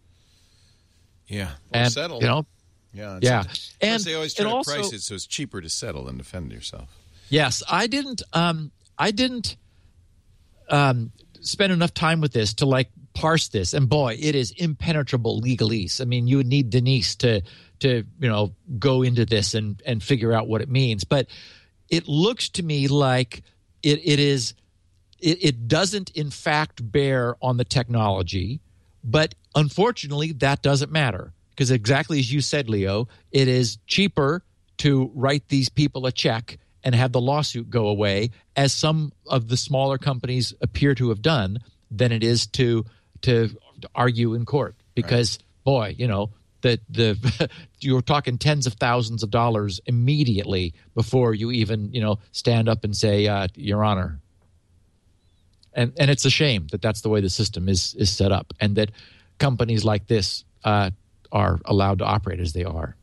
Yeah, or and settle. You know, yeah, yeah, and they always try and to also, price it so it's cheaper to settle than defend yourself. Yes, I didn't. Um, I didn't um, spend enough time with this to like parse this. And boy, it is impenetrable legalese. I mean, you would need Denise to to you know go into this and and figure out what it means. But it looks to me like it it is. It, it doesn't, in fact, bear on the technology, but unfortunately, that doesn't matter because exactly as you said, Leo, it is cheaper to write these people a check and have the lawsuit go away, as some of the smaller companies appear to have done, than it is to to, to argue in court. Because, right. boy, you know, the the you're talking tens of thousands of dollars immediately before you even you know stand up and say, uh, Your Honor. And and it's a shame that that's the way the system is is set up, and that companies like this uh, are allowed to operate as they are.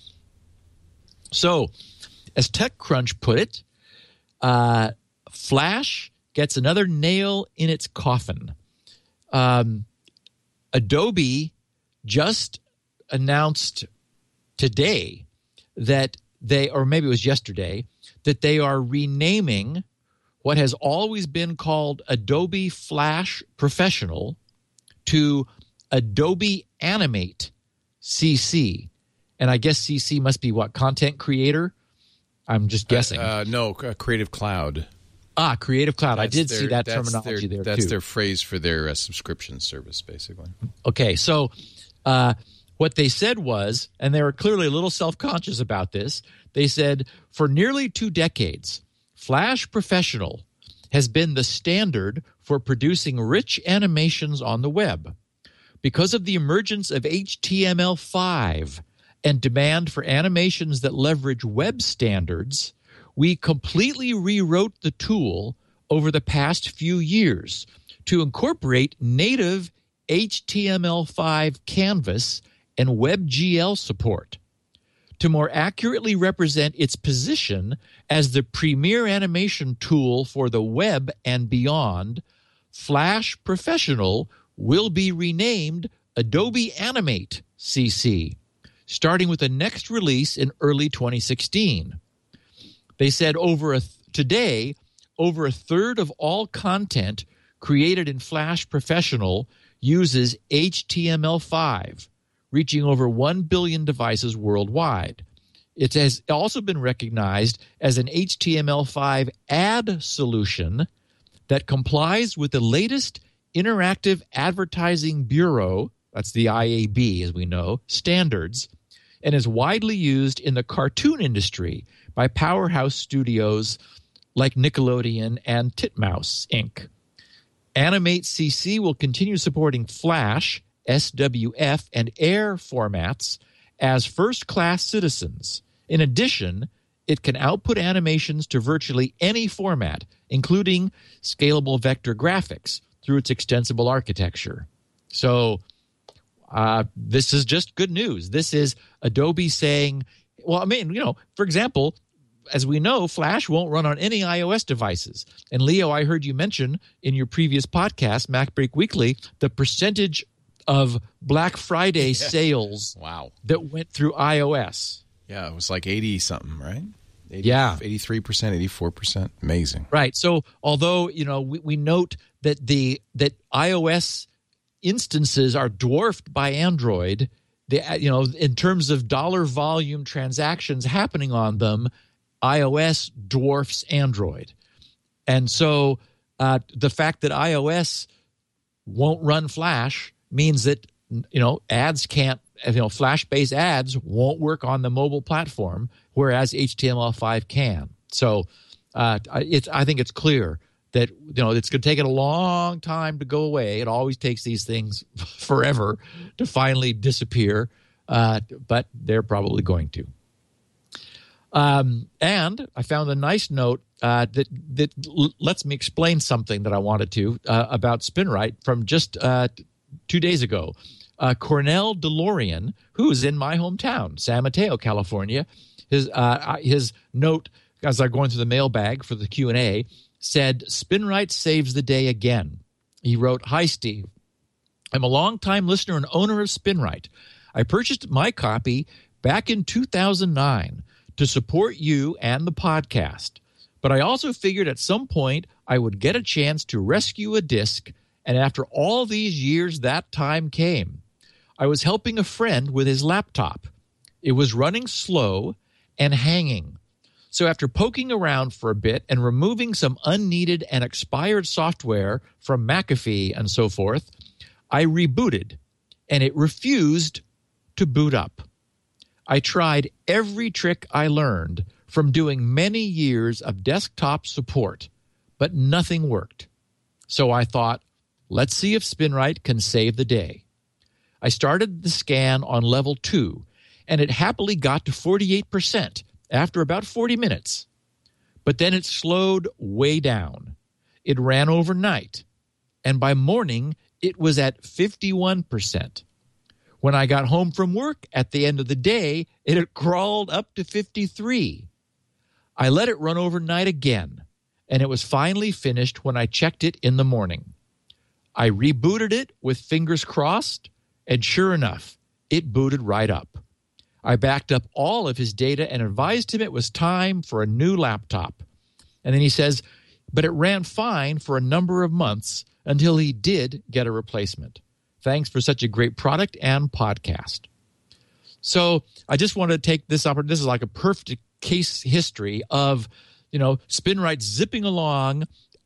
So, as TechCrunch put it, uh, Flash gets another nail in its coffin. Um, Adobe just announced today that they, or maybe it was yesterday, that they are renaming what has always been called Adobe Flash Professional to Adobe Animate C C. And I guess C C must be what, content creator? I'm just guessing. Uh, uh, no, uh, Creative Cloud. Ah, Creative Cloud. That's I did their, see that that's terminology their, there, that's too. That's their phrase for their uh, subscription service, basically. Okay, so uh, what they said was, and they were clearly a little self-conscious about this, they said, for nearly two decades, Flash Professional has been the standard for producing rich animations on the web. Because of the emergence of H T M L five and demand for animations that leverage web standards, we completely rewrote the tool over the past few years to incorporate native H T M L five canvas and WebGL support. To more accurately represent its position as the premier animation tool for the web and beyond, Flash Professional will be renamed Adobe Animate C C, starting with the next release in early twenty sixteen. They said over a th- today, over a third of all content created in Flash Professional uses H T M L five, reaching over one billion devices worldwide. It has also been recognized as an H T M L five ad solution that complies with the latest Interactive Advertising Bureau, that's the I A B as we know, standards, and is widely used in the cartoon industry by powerhouse studios like Nickelodeon and Titmouse, Incorporated. Animate C C will continue supporting Flash, S W F, and AIR formats as first-class citizens. In addition, it can output animations to virtually any format, including scalable vector graphics, through its extensible architecture. So uh, this is just good news. This is Adobe saying, well, I mean, you know, for example, as we know, Flash won't run on any iOS devices. And Leo, I heard you mention in your previous podcast, MacBreak Weekly, the percentage of Black Friday yeah. sales wow. that went through iOS. Yeah, it was like eighty-something, right? eighty, yeah. eighty-three percent, eighty-four percent. Amazing. Right. So although, you know, we, we note that the that iOS instances are dwarfed by Android, the, you know, in terms of dollar volume transactions happening on them, iOS dwarfs Android. And so uh, the fact that iOS won't run Flash means that, you know, ads can't, you know, Flash-based ads won't work on the mobile platform, whereas H T M L five can. So uh, it's, I think it's clear that, you know, it's going to take it a long time to go away. It always takes these things forever to finally disappear, uh, but they're probably going to. Um, and I found a nice note uh, that that l- lets me explain something that I wanted to uh, about SpinRite from just uh, t- two days ago. Uh, Cornell DeLorean, who is in my hometown, San Mateo, California, his uh, his note as I'm going through the mailbag for the Q and A said, "SpinRite saves the day again." He wrote, "Hi, Steve. I'm a longtime listener and owner of SpinRite. I purchased my copy back in two thousand nine. To support you and the podcast. But I also figured at some point I would get a chance to rescue a disc, and after all these years, that time came. I was helping a friend with his laptop. It was running slow and hanging. So after poking around for a bit and removing some unneeded and expired software from McAfee and so forth, I rebooted, and it refused to boot up. I tried every trick I learned from doing many years of desktop support, but nothing worked. So I thought, let's see if SpinRite can save the day. I started the scan on level two, and it happily got to forty-eight percent after about forty minutes. But then it slowed way down. It ran overnight, and by morning, it was at fifty-one percent. When I got home from work at the end of the day, it had crawled up to fifty-three. I let it run overnight again, and it was finally finished when I checked it in the morning. I rebooted it with fingers crossed, and sure enough, it booted right up. I backed up all of his data and advised him it was time for a new laptop. And then he says, but it ran fine for a number of months until he did get a replacement. Thanks for such a great product and podcast. So I just wanted to take this opportunity. This is like a perfect case history of, you know, SpinRite zipping along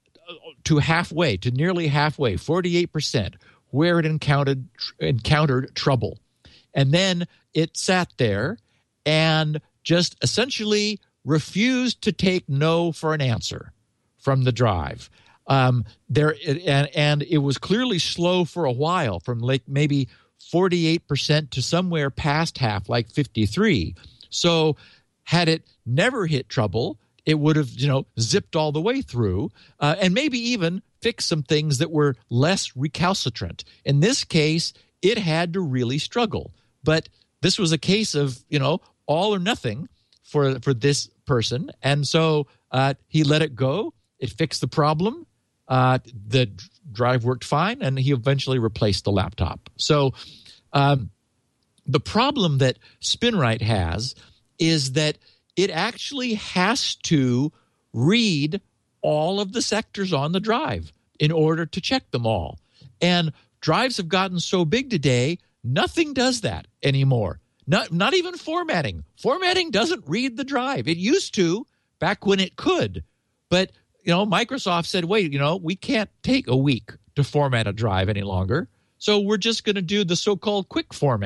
to halfway, to nearly halfway, forty-eight percent, where it encountered encountered trouble. And then it sat there and just essentially refused to take no for an answer from the drive. Um, there and and it was clearly slow for a while, from like maybe forty-eight percent to somewhere past half, like fifty-three. So had it never hit trouble, it would have, you know, zipped all the way through, uh, and maybe even fixed some things that were less recalcitrant. In this case, it had to really struggle. But this was a case of, you know, all or nothing for for this person, and so uh, he let it go. It fixed the problem. Uh, the drive worked fine, and he eventually replaced the laptop. So um, the problem that SpinRite has is that it actually has to read all of the sectors on the drive in order to check them all. And drives have gotten so big today, nothing does that anymore. Not, not even formatting. Formatting doesn't read the drive. It used to back when it could, but you know, Microsoft said, wait, you know, we can't take a week to format a drive any longer. So we're just going to do the so-called quick format,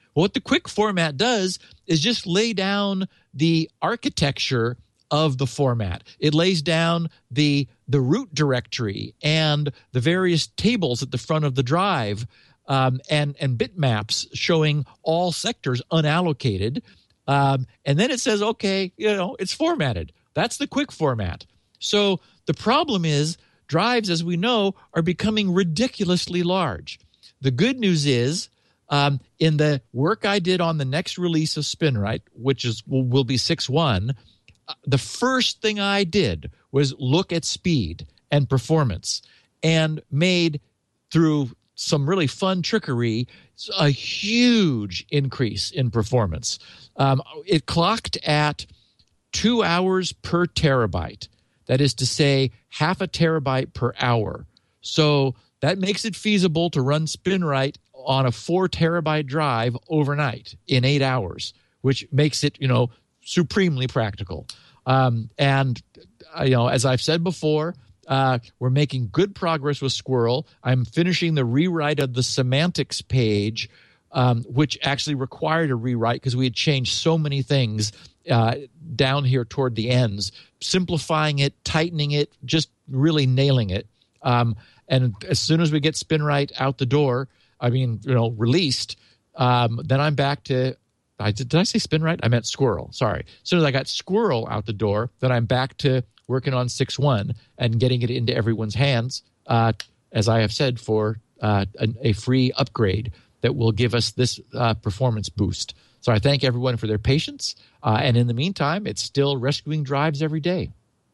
What the quick format does is just lay down the architecture of the format. It lays down the the root directory and the various tables at the front of the drive, um, and and bitmaps showing all sectors unallocated. Um, and then it says, okay, you know, it's formatted. That's the quick format. So the problem is drives, as we know, are becoming ridiculously large. The good news is, um, in the work I did on the next release of SpinRite, which is will, will be six point one, uh, the first thing I did was look at speed and performance, and made, through some really fun trickery, a huge increase in performance. Um, it clocked at two hours per terabyte. That is to say, half a terabyte per hour. So that makes it feasible to run SpinRite on a four terabyte drive overnight in eight hours, which makes it, you know, supremely practical. Um, and, uh, you know, as I've said before, uh, we're making good progress with Squirrel. I'm finishing the rewrite of the semantics page, um, which actually required a rewrite because we had changed so many things uh, down here toward the ends, simplifying it, tightening it, just really nailing it. Um, and as soon as we get SpinRite out the door, I mean, you know, released, um, then I'm back to, I did, did I say SpinRite? I meant Squirrel. Sorry. As soon as I got Squirrel out the door, then I'm back to working on six point one and getting it into everyone's hands, uh, as I have said, for uh, a, a free upgrade that will give us this uh, performance boost. So I thank everyone for their patience. Uh, and in the meantime, it's still rescuing drives every day.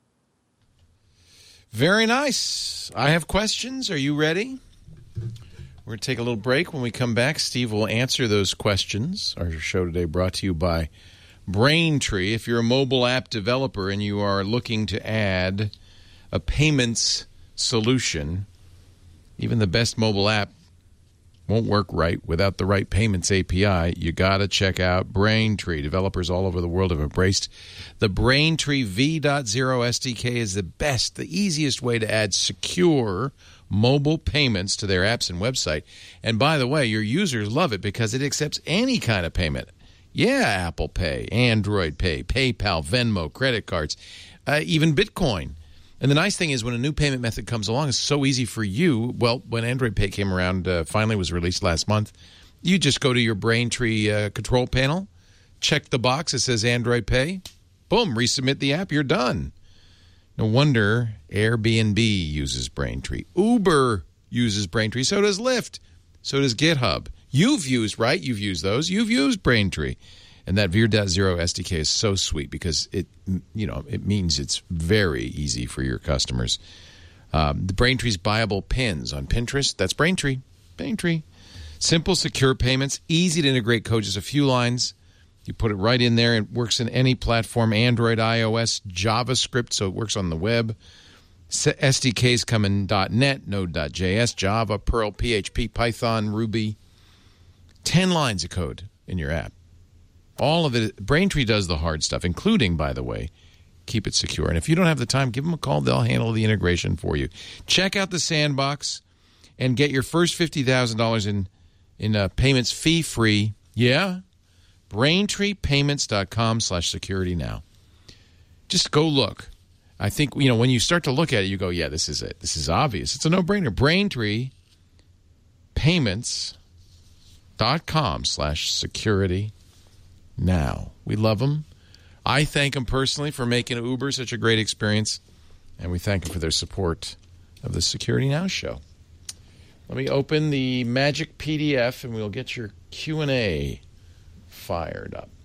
Very nice. I have questions. Are you ready? We're going to take a little break. When we come back, Steve will answer those questions. Our show today brought to you by Braintree. If you're a mobile app developer and you are looking to add a payments solution, even the best mobile app won't work right without the right payments A P I. You got to check out Braintree. Developers all over the world have embraced the Braintree V zero S D K is the best, the easiest way to add secure mobile payments to their apps and website. And by the way, your users love it because it accepts any kind of payment. Yeah, Apple Pay, Android Pay, PayPal, Venmo, credit cards, uh, even Bitcoin. And the nice thing is when a new payment method comes along, it's so easy for you. Well, when Android Pay came around, uh, finally was released last month, you just go to your Braintree uh, control panel, check the box that says Android Pay, boom, resubmit the app, you're done. No wonder Airbnb uses Braintree. Uber uses Braintree. So does Lyft. So does GitHub. You've used, right? You've used those. You've used Braintree. And that V zero S D K is so sweet because it, you know, it means it's very easy for your customers. Um, the Braintree's buyable pins on Pinterest, that's Braintree. Braintree. Simple, secure payments, easy to integrate code, just a few lines. You put it right in there. It works in any platform, Android, iOS, JavaScript, so it works on the web. S D Ks come in .NET, Node.js, Java, Perl, P H P, Python, Ruby. Ten lines of code in your app. All of it. Braintree does the hard stuff, including, by the way, keep it secure. And if you don't have the time, give them a call. They'll handle the integration for you. Check out the sandbox and get your first fifty thousand dollars in, in uh, payments fee-free. Yeah? BraintreePayments.com slash security now. Just go look. I think, you know, when you start to look at it, you go, yeah, this is it. This is obvious. It's a no-brainer. Braintree Payments. Dot com slash security now. We love them. I thank them personally for making Uber such a great experience, and we thank them for their support of the Security Now show. Let me open the magic P D F, and we'll get your Q and A fired up.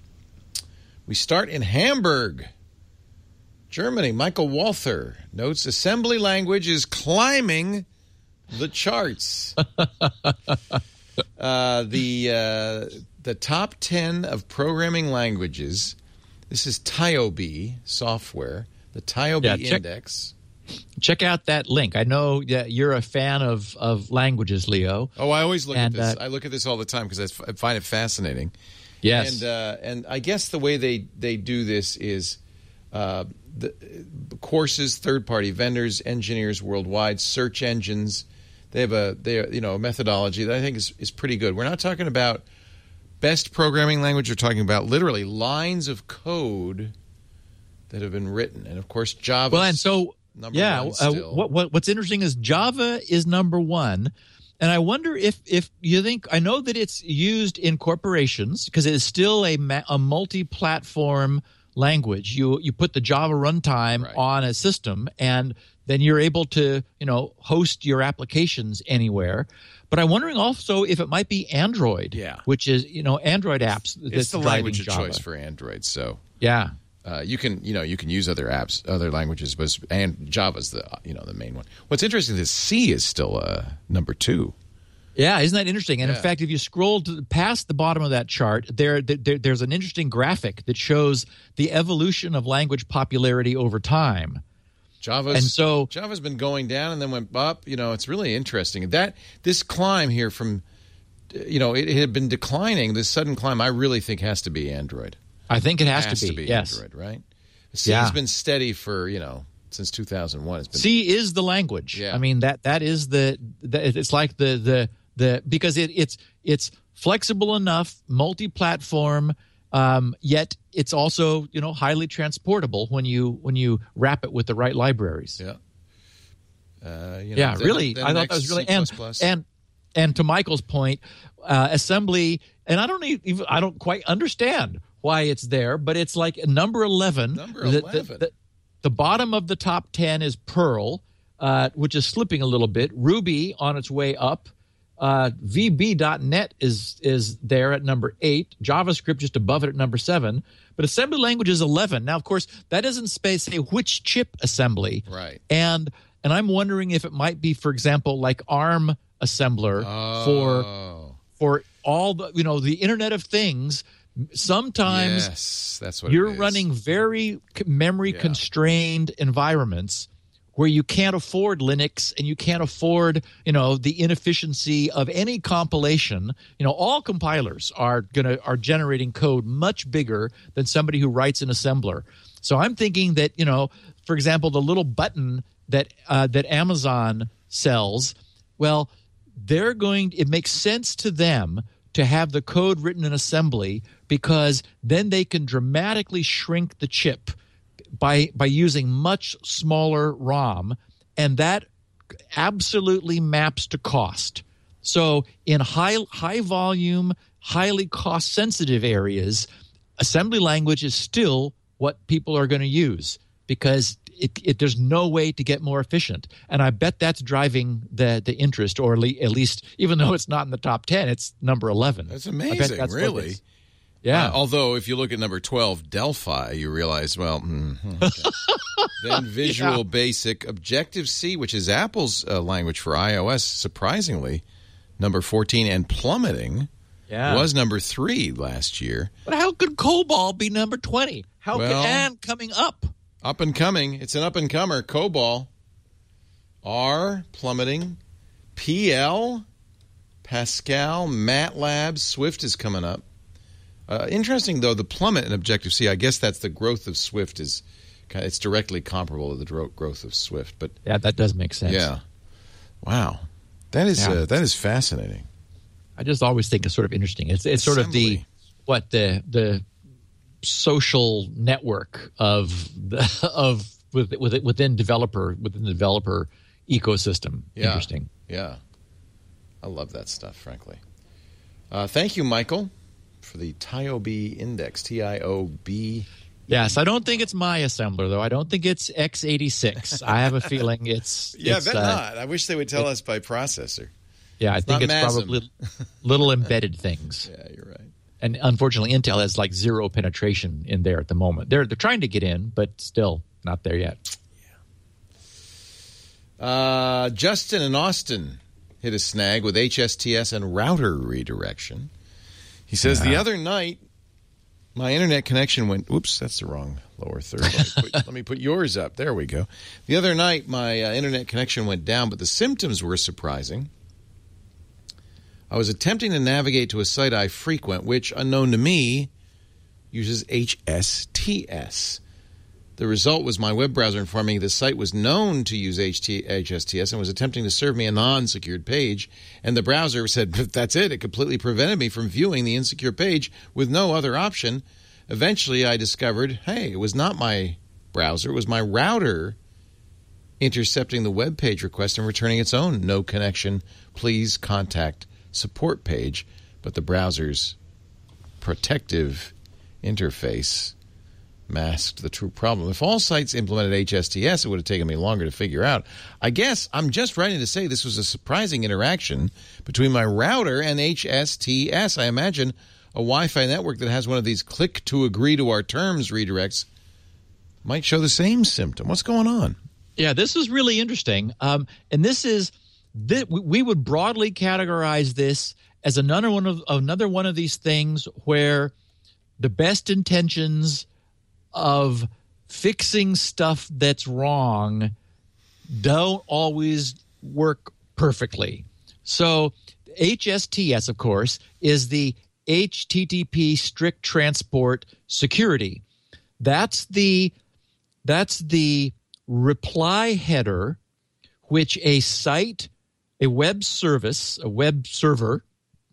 We start in Hamburg, Germany. Michael Walther notes assembly language is climbing the charts. Uh, the uh, the top ten of programming languages. This is Tyobe software, the Tyobe yeah, check, Index. Check out that link. I know that you're a fan of, of languages, Leo. Oh, I always look and, at this. Uh, I look at this all the time because I, f- I find it fascinating. Yes, and uh, and I guess the way they, they do this is uh, the courses, third party vendors, engineers worldwide, search engines. They have a they you know a methodology that I think is, is pretty good. We're not talking about best programming language, you're talking about literally lines of code that have been written. And, of course, Java. Well, and so, number yeah, one uh, still. what, what what's interesting is Java is number one. And I wonder if if you think, I know that it's used in corporations because it is still a, ma- a multi-platform language. You you put the Java runtime Right. on a system, and then you're able to, you know, host your applications anywhere. But I'm wondering also if it might be Android, Yeah. which is, you know, Android apps. It's that's the driving language of Java. choice for Android. So Yeah. uh, you can, you know, you can use other apps, other languages, but it's- and Java's the, you know, the main one. What's interesting is C is still uh, number two. Yeah, isn't that interesting? And Yeah. in fact, if you scroll to, past the bottom of that chart, there, there there's an interesting graphic that shows the evolution of language popularity over time. Java's And so- Java's been going down and then went up. You know, it's really interesting. That this climb here from, you know, it, it had been declining. This sudden climb, I really think has to be Android. I think it has, has to be. yes. Android, right? C Yeah. has been steady for, you know, since two thousand one. It's been C is the language. Yeah. I mean that that is the, the it's like the the the because it it's it's flexible enough, multi-platform, um, yet it's also, you know, highly transportable when you when you wrap it with the right libraries. yeah. Uh, you know, Yeah, then- really. then I thought next that was really C++. and and and to Michael's point, uh, assembly. And I don't even I don't quite understand why it's there, but it's like number eleven. Number The- the- eleven. The, the bottom of the top ten is Perl, uh, which is slipping a little bit. Ruby on its way up. Uh, V B dot net is is there at number eight. JavaScript just above it at number seven. But assembly language is eleven. Now, of course, that doesn't space say which chip assembly. Right. And and I'm wondering if it might be, for example, like ARM assembler for Oh. for all the, you know, the Internet of Things. Sometimes Yes, that's what you're it is. running very c- memory Yeah. constrained environments where you can't afford Linux and you can't afford, you know, the inefficiency of any compilation. You know, all compilers are gonna are generating code much bigger than somebody who writes an assembler. So I'm thinking that, you know, for example, the little button that uh, that Amazon sells, well, they're going. It makes sense to them to have the code written in assembly because then they can dramatically shrink the chip by by using much smaller ROM, and that absolutely maps to cost. So in high high volume, highly cost sensitive areas, assembly language is still what people are going to use because it, it there's no way to get more efficient. And I bet that's driving the the interest, or at le- at least even though it's not in the top ten, it's number eleven. That's I bet amazing, that's what it really. is. Yeah. Uh, although, if you look at number twelve, Delphi, you realize, well, mm, okay. Then Visual Yeah. Basic, Objective-C, which is Apple's uh, language for iOS, surprisingly, number fourteen, and plummeting, Yeah. was number three last year. But how could COBOL be number twenty? How Well- could and coming up? Up and coming. It's an up-and-comer. COBOL. R, plummeting. P L, Pascal, MATLAB, Swift is coming up. Uh, interesting, though, the plummet in Objective-C, I guess that's the growth of Swift is kind of, it's directly comparable to the dro- growth of Swift. But Yeah, that does make sense. yeah, wow, that is Yeah. uh, that is fascinating. I just always think it's sort of interesting. It's it's sort of the Assembly. what the the social network of the, of with, with within developer within the developer ecosystem. Yeah. Interesting. Yeah, I love that stuff, frankly. Uh, thank you, Michael, for the TIOB index. T I O B. Yes, I don't think it's my assembler though. I don't think it's x eighty-six. I have a feeling it's Yeah, it's, bet uh, not. I wish they would tell us by processor. Yeah, I think not it's MASM. probably little embedded things. Yeah, you're right. And unfortunately, Intel has like zero penetration in there at the moment. They're they're trying to get in, but still not there yet. Uh, Justin and Austin hit a snag with H S T S and router redirection. He says, the other night, my internet connection went, oops, that's the wrong lower third. Let me put, let me put yours up. There we go. The other night, my uh, internet connection went down, but the symptoms were surprising. I was attempting to navigate to a site I frequent, which, unknown to me, uses H S T S. The result was my web browser informing me the site was known to use H S T S and was attempting to serve me a non-secured page. And the browser said, that's it. It completely prevented me from viewing the insecure page with no other option. Eventually, I discovered, hey, it was not my browser. It was my router intercepting the web page request and returning its own no connection, please contact support page. But the browser's protective interface masked the true problem. If all sites implemented H S T S, it would have taken me longer to figure out. I guess I'm just writing to say this was a surprising interaction between my router and H S T S. I imagine a Wi-Fi network that has one of these click to agree to our terms redirects might show the same symptom. What's going on? Yeah, this is really interesting. Um, and this is, this, we would broadly categorize this as another one of another one of these things where the best intentions of fixing stuff that's wrong don't always work perfectly. So H S T S, of course, is the H T T P Strict Transport Security. That's the that's the reply header which a site, a web service, a web server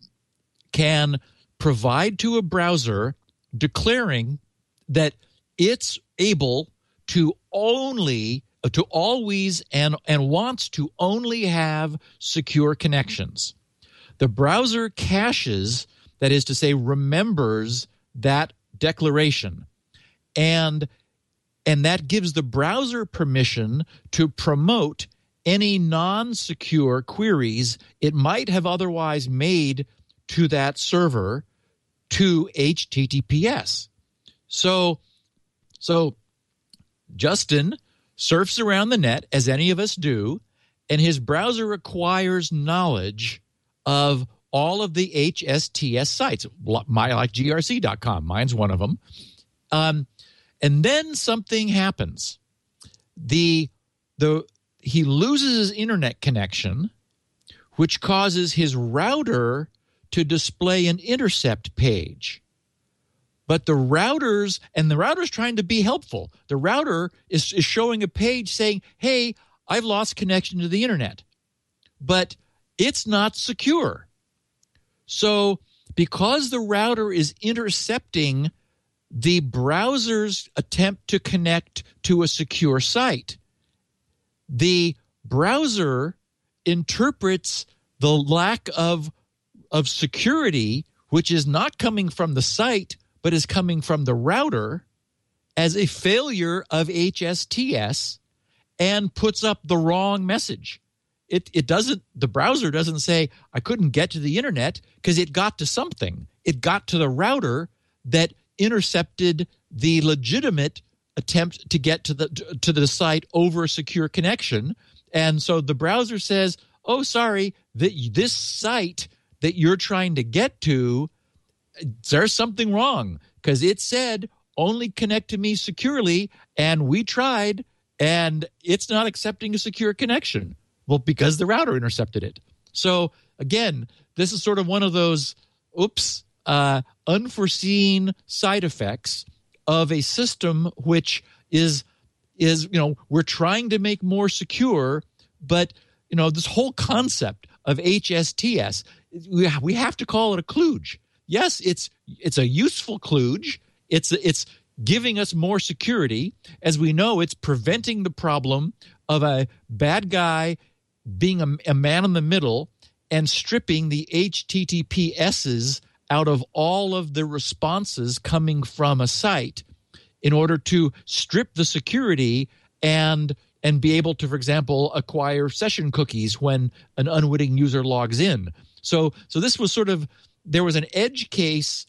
can provide to a browser declaring that it's able to only, to always and, and wants to only have secure connections. The browser caches, that is to say, remembers that declaration. And, and that gives the browser permission to promote any non-secure queries it might have otherwise made to that server to H T T P S. So, so Justin surfs around the net, as any of us do, and his browser requires knowledge of all of the H S T S sites, my like G R C dot com. Mine's one of them. Um, and then something happens. The the he loses his internet connection, which causes his router to display an intercept page. But the routers, and the router's trying to be helpful. The router is, is showing a page saying, hey, I've lost connection to the internet. But it's not secure. So because the router is intercepting the browser's attempt to connect to a secure site, the browser interprets the lack of, of security, which is not coming from the site, but is coming from the router, as a failure of H S T S and puts up the wrong message. It it doesn't, the browser doesn't say, I couldn't get to the internet, because it got to something. It got to the router that intercepted the legitimate attempt to get to the to the site over a secure connection. And so the browser says, oh, sorry, that this site that you're trying to get to, there's something wrong, because it said only connect to me securely, and we tried, and it's not accepting a secure connection. Well, because the router intercepted it. So again, this is sort of one of those, oops, uh, unforeseen side effects of a system which is, is, you know, we're trying to make more secure, but, you know, this whole concept of H S T S, we we have to call it a kludge. Yes, it's it's a useful kludge. It's it's giving us more security. As we know, it's preventing the problem of a bad guy being a, a man in the middle and stripping the H T T P S's out of all of the responses coming from a site in order to strip the security and and be able to, for example, acquire session cookies when an unwitting user logs in. So so this was sort of, there was an edge case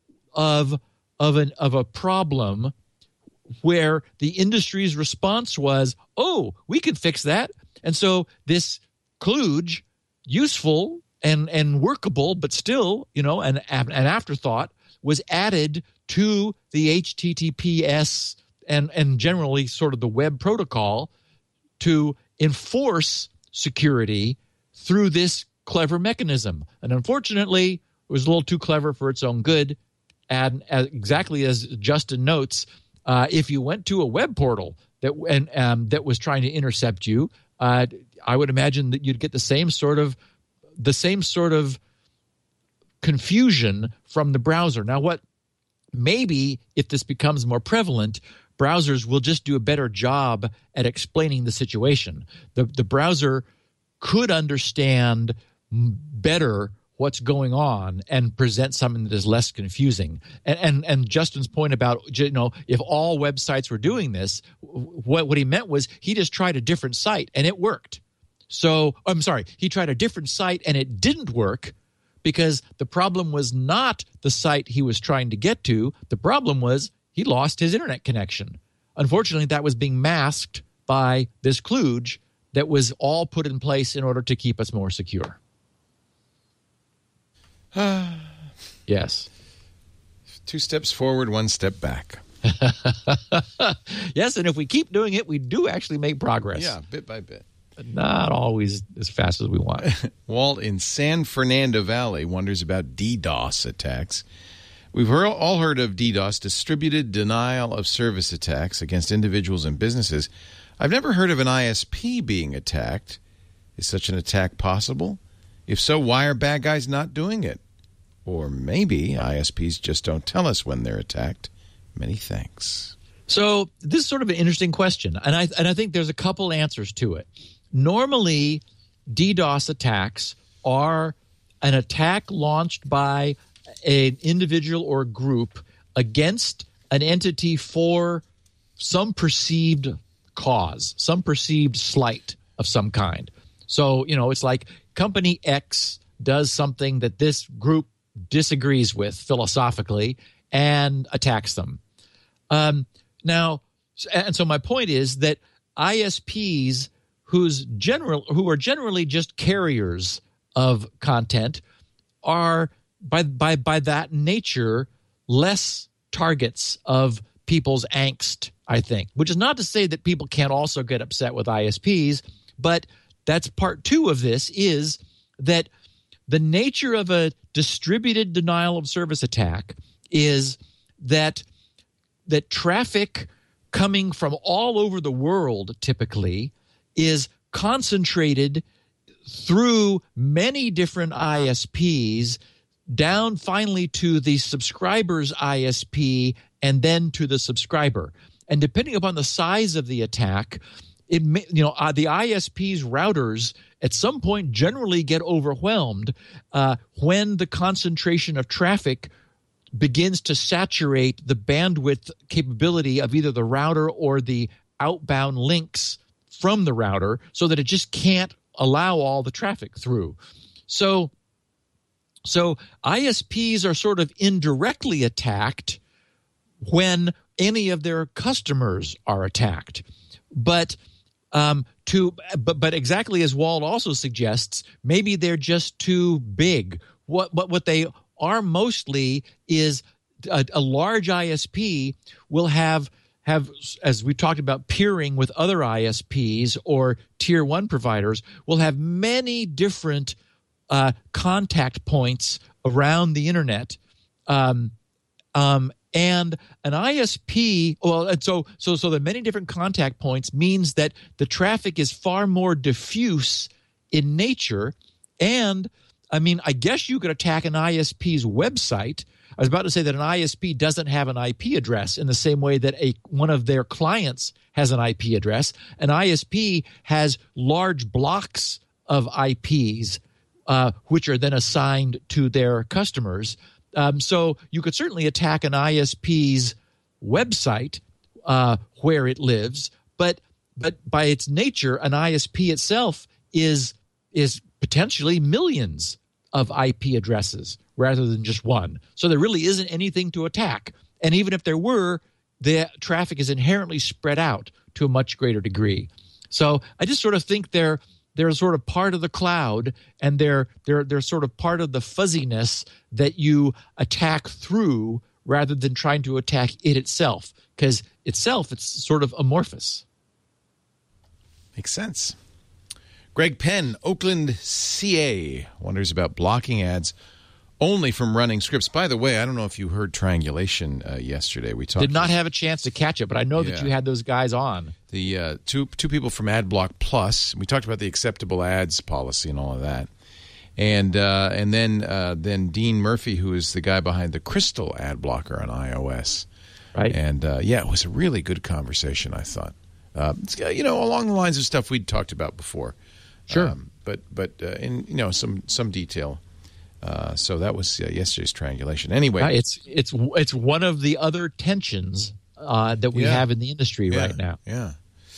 of of an of a problem where the industry's response was, oh, we can fix that. And so this kludge, useful and and workable, but still, you know, an an afterthought, was added to the H T T P S and and generally sort of the web protocol to enforce security through this clever mechanism. And unfortunately, it was a little too clever for its own good. And as, exactly as Justin notes, Uh, if you went to a web portal that and um, that was trying to intercept you, uh, I would imagine that you'd get the same sort of the same sort of confusion from the browser. Now, what maybe if this becomes more prevalent, browsers will just do a better job at explaining the situation. The the browser could understand better what's going on and present something that is less confusing. And and, and Justin's point about, you know, if all websites were doing this, what, what he meant was he just tried a different site and it worked. So, I'm sorry, he tried a different site and it didn't work because the problem was not the site he was trying to get to. The problem was he lost his internet connection. Unfortunately, that was being masked by this kludge that was all put in place in order to keep us more secure. Yes. Two steps forward, one step back. Yes, and if we keep doing it, we do actually make progress. Yeah, bit by bit. But not always as fast as we want. Walt in San Fernando Valley wonders about DDoS attacks. We've heard, all heard of DDoS, distributed denial of service attacks against individuals and businesses. I've never heard of an I S P being attacked. Is such an attack possible? If so, why are bad guys not doing it? Or maybe I S Ps just don't tell us when they're attacked. Many thanks. So this is sort of an interesting question, and I and I think there's a couple answers to it. Normally, DDoS attacks are an attack launched by an individual or group against an entity for some perceived cause, some perceived slight of some kind. So, you know, it's like company X does something that this group disagrees with philosophically and attacks them. Um, now, and so my point is that I S Ps whose general who are generally just carriers of content are by by by that nature less targets of people's angst, I think. Which is not to say that people can't also get upset with I S Ps, but that's part two of this is that the nature of a distributed denial of service attack is that that traffic coming from all over the world typically is concentrated through many different I S Ps down finally to the subscriber's I S P and then to the subscriber. And depending upon the size of the attack, it may, you know uh, the I S P's routers at some point generally get overwhelmed uh, when the concentration of traffic begins to saturate the bandwidth capability of either the router or the outbound links from the router so that it just can't allow all the traffic through. So, so I S Ps are sort of indirectly attacked when any of their customers are attacked. But um, to but but exactly as Walt also suggests, maybe they're just too big. What what what they are mostly is a, a large I S P will have have, as we talked about, peering with other I S Ps or tier one providers, will have many different uh, contact points around the internet. Um, um, and an I S P, well, and so so so the many different contact points means that the traffic is far more diffuse in nature. And I mean, I guess you could attack an I S P's website. I was about to say that an I S P doesn't have an I P address in the same way that a one of their clients has an I P address. An I S P has large blocks of I Ps, uh, which are then assigned to their customers. Um, so you could certainly attack an I S P's website uh, where it lives, but but by its nature, an I S P itself is is potentially millions of I P addresses rather than just one. So there really isn't anything to attack. And even if there were, the traffic is inherently spread out to a much greater degree. So I just sort of think they're they're sort of part of the cloud, and they're they're they're sort of part of the fuzziness that you attack through rather than trying to attack it itself, because itself it's sort of amorphous. Makes sense. Greg Penn, Oakland, C A, wonders about blocking ads only from running scripts. By the way, I don't know if you heard Triangulation uh, yesterday. We talked. Did not have a chance to catch it, but I know Yeah. that you had those guys on. The uh, two two people from AdBlock Plus. We talked about the acceptable ads policy and all of that, and uh, and then uh, then Dean Murphy, who is the guy behind the Crystal ad blocker on iOS, Right. And uh, yeah, it was a really good conversation. I thought, uh, it's, you know, along the lines of stuff we'd talked about before. Sure. Um, but but uh, in you know some some detail. Uh, so that was uh, yesterday's Triangulation. Anyway, Uh, it's it's it's one of the other tensions uh, that we Yeah. have in the industry Yeah, right now. Yeah.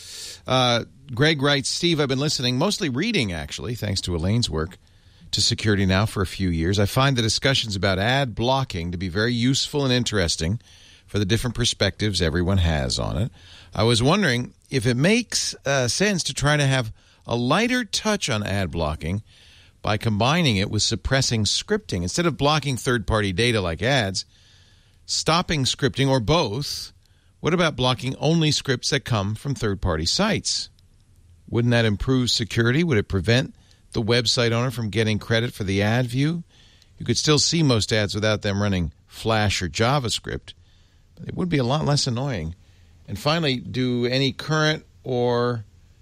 Uh, Greg writes, Steve, I've been listening, mostly reading, actually, thanks to Elaine's work, to Security Now for a few years. I find the discussions about ad blocking to be very useful and interesting for the different perspectives everyone has on it. I was wondering if it makes uh, sense to try to have a lighter touch on ad blocking by combining it with suppressing scripting. Instead of blocking third-party data like ads, stopping scripting, or both. What about blocking only scripts that come from third-party sites? Wouldn't that improve security? Would it prevent the website owner from getting credit for the ad view? You could still see most ads without them running Flash or JavaScript. But it would be a lot less annoying. And finally, do any current or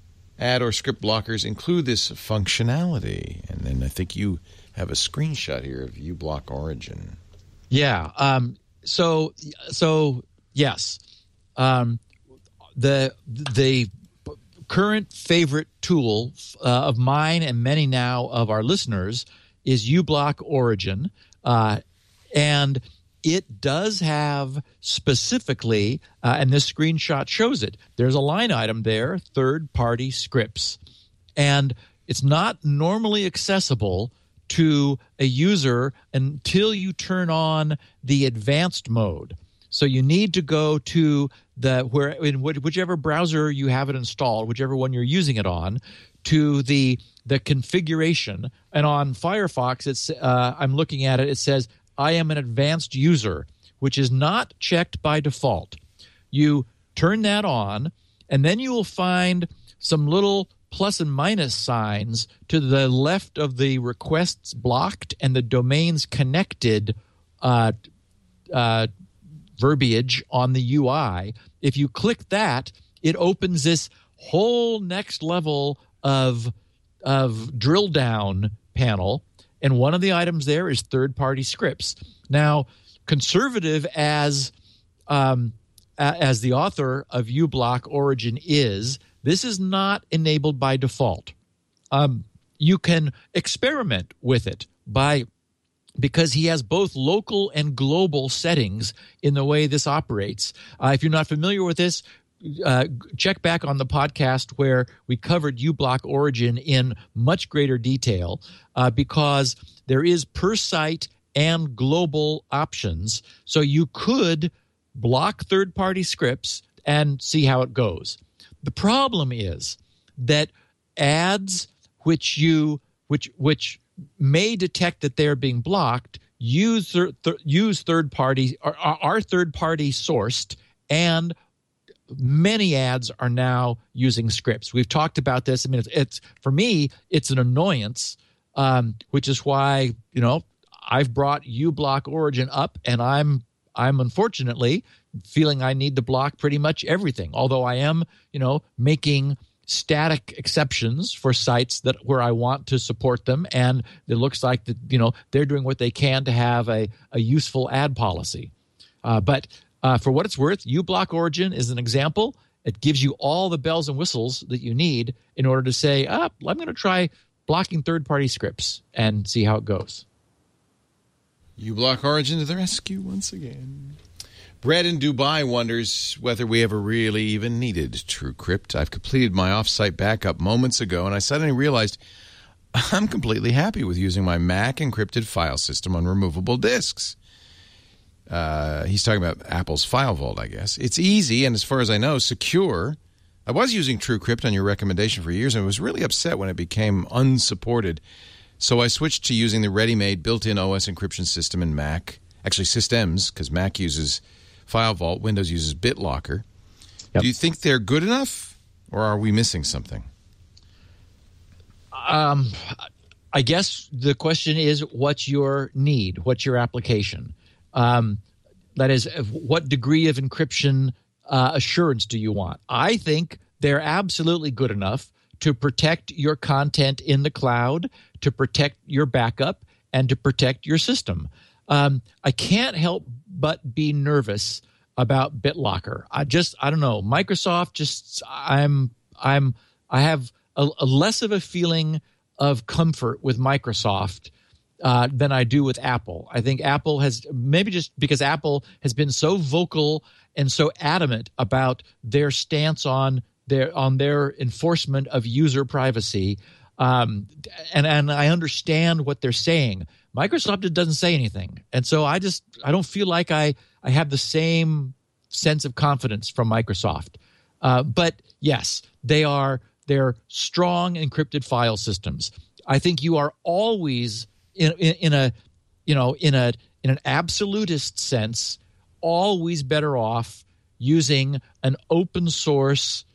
ad or script blockers include this functionality? And then I think you have a screenshot here of uBlock Origin. Yeah. Um, so so yes, um, the the current favorite tool uh, of mine and many now of our listeners is uBlock Origin, uh, and it does have specifically, uh, and this screenshot shows it, there's a line item there, third-party scripts. And it's not normally accessible to a user until you turn on the advanced mode. So you need to go to the where in whichever browser you have it installed, whichever one you're using it on, to the the configuration. And on Firefox, it's uh, I'm looking at it. It says I am an advanced user, which is not checked by default. You turn that on, and then you will find some little plus and minus signs to the left of the requests blocked and the domains connected uh, uh, verbiage on the U I. If you click that, it opens this whole next level of of drill down panel. And one of the items there is third-party scripts. Now, conservative as um, as the author of uBlock Origin is, this is not enabled by default. Um, you can experiment with it by because he has both local and global settings in the way this operates. Uh, if you're not familiar with this, Uh, check back on the podcast where we covered uBlock Origin in much greater detail uh, because there is per site and global options. So you could block third-party scripts and see how it goes. The problem is that ads which you which which may detect that they're being blocked use thir- th- use third-party are, are third-party sourced, and many ads are now using scripts. We've talked about this. I mean, it's, it's for me, it's an annoyance, um, which is why, you know, I've brought uBlock Origin up, and I'm I'm unfortunately feeling I need to block pretty much everything. Although I am, you know, making static exceptions for sites that where I want to support them, and it looks like that, you know, they're doing what they can to have a a useful ad policy. Uh, but Uh, for what it's worth, uBlock Origin is an example. It gives you all the bells and whistles that you need in order to say, ah, I'm going to try blocking third-party scripts and see how it goes. uBlock Origin to the rescue once again. Brett in Dubai wonders whether we ever really even needed TrueCrypt. I've completed my off-site backup moments ago, and I suddenly realized I'm completely happy with using my Mac encrypted file system on removable disks. Uh, he's talking about Apple's File Vault, I guess. It's easy, and as far as I know, secure. I was using TrueCrypt on your recommendation for years, and was really upset when it became unsupported. So I switched to using the ready-made built-in O S encryption system in Mac. Actually, systems, because Mac uses File Vault, Windows uses BitLocker. Yep. Do you think they're good enough, or are we missing something? Um, I guess the question is, what's your need? What's your application? Um, that is, what degree of encryption uh, assurance do you want? I think they're absolutely good enough to protect your content in the cloud, to protect your backup, and to protect your system. Um, I can't help but be nervous about BitLocker. I just, I don't know. Microsoft just, I'm, I'm, I have a, a less of a feeling of comfort with Microsoft uh, than I do with Apple. I think Apple has, maybe just because Apple has been so vocal and so adamant about their stance on their on their enforcement of user privacy, um, and and I understand what they're saying. Microsoft doesn't say anything, and so I just I don't feel like I I have the same sense of confidence from Microsoft. Uh, but yes, they are they're strong encrypted file systems. I think you are always in, in in a you know in a in an absolutist sense always better off using an open source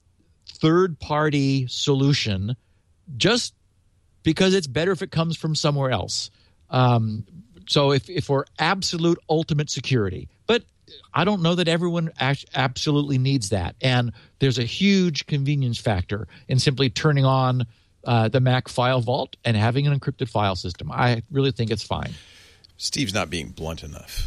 third-party solution, just because it's better if it comes from somewhere else. Um, so if, if we're absolute ultimate security, but I don't know that everyone act- absolutely needs that. And there's a huge convenience factor in simply turning on uh, the Mac file vault and having an encrypted file system. I really think it's fine. Steve's not being blunt enough.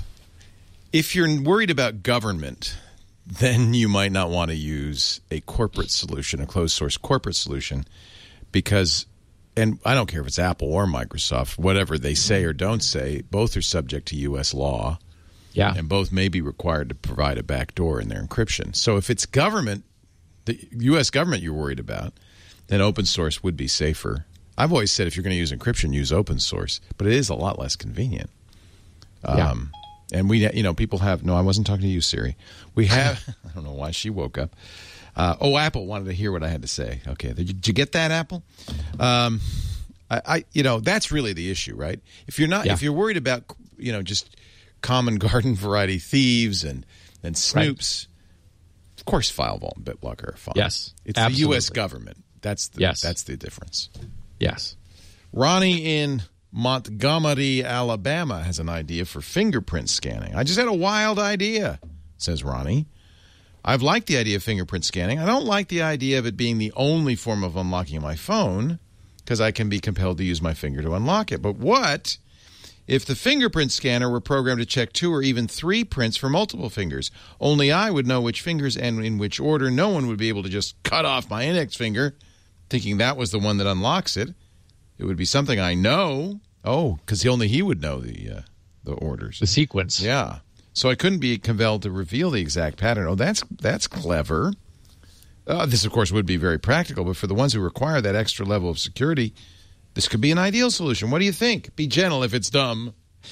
If you're worried about government, then you might not want to use a corporate solution, a closed-source corporate solution, because, and I don't care if it's Apple or Microsoft, whatever they say or don't say, both are subject to U S law, yeah, and both may be required to provide a backdoor in their encryption. So if it's government, the U S government you're worried about, then open source would be safer. I've always said if you're going to use encryption, use open source, but it is a lot less convenient. Yeah. Um, And we, you know, people have, no, I wasn't talking to you, Siri. We have, I don't know why she woke up. Uh, oh, Apple wanted to hear what I had to say. Okay. Did you, did you get that, Apple? Um, I, I, you know, that's really the issue, right? If you're not, Yeah. if you're worried about, you know, just common garden variety thieves and, and snoops, right. Of course, FileVault and BitLocker are fine. Yes. It's absolutely. the U S government. That's the, yes. that's the difference. Yes. Ronnie in Montgomery, Alabama has an idea for fingerprint scanning. I just had a wild idea, says Ronnie. I've liked the idea of fingerprint scanning. I don't like the idea of it being the only form of unlocking my phone because I can be compelled to use my finger to unlock it. But what if the fingerprint scanner were programmed to check two or even three prints for multiple fingers? Only I would know which fingers and in which order. No one would be able to just cut off my index finger thinking that was the one that unlocks it. It would be something I know. Oh, because only he would know the uh, the orders. The sequence. Yeah. So I couldn't be compelled to reveal the exact pattern. Oh, that's that's clever. Uh, this, of course, would be very practical, but for the ones who require that extra level of security, this could be an ideal solution. What do you think? Be gentle if it's dumb.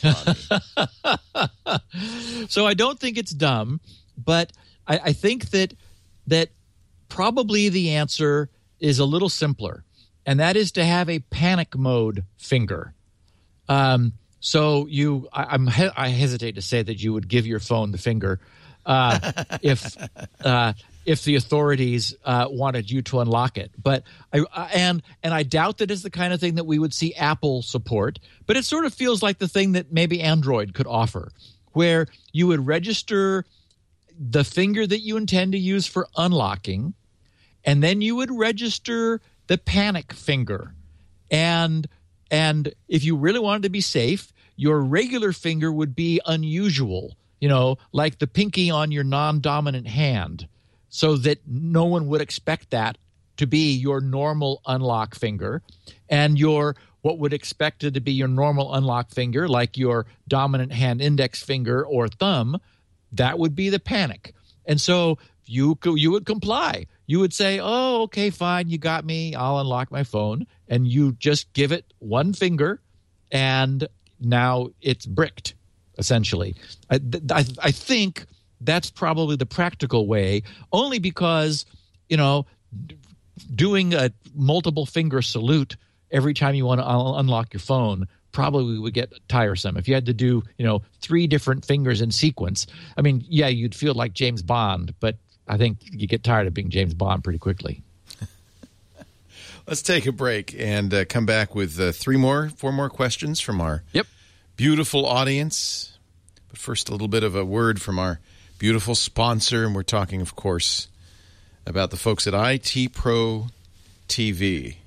So I don't think it's dumb, but I, I think that that probably the answer is a little simpler, and that is to have a panic mode finger. Um, so you, I, I'm, he, I hesitate to say that you would give your phone the finger uh, if uh, if the authorities uh, wanted you to unlock it. But I and and I doubt that is the kind of thing that we would see Apple support. But it sort of feels like the thing that maybe Android could offer, where you would register the finger that you intend to use for unlocking, and then you would register the panic finger. And and if you really wanted to be safe, your regular finger would be unusual, you know, like the pinky on your non-dominant hand, so that no one would expect that to be your normal unlock finger. And your what would expected to be your normal unlock finger, like your dominant hand index finger or thumb, that would be the panic. And so you you would comply. You would say, oh, okay, fine, you got me. I'll unlock my phone. And you just give it one finger, and now it's bricked, essentially. I, I, I think that's probably the practical way, only because, you know, doing a multiple finger salute every time you want to un- unlock your phone probably would get tiresome. If you had to do, you know, three different fingers in sequence, I mean, yeah, you'd feel like James Bond, but I think you get tired of being James Bond pretty quickly. Let's take a break and uh, come back with uh, three more, four more questions from our Yep. beautiful audience. But first, a little bit of a word from our beautiful sponsor. And we're talking, of course, about the folks at I T Pro T V.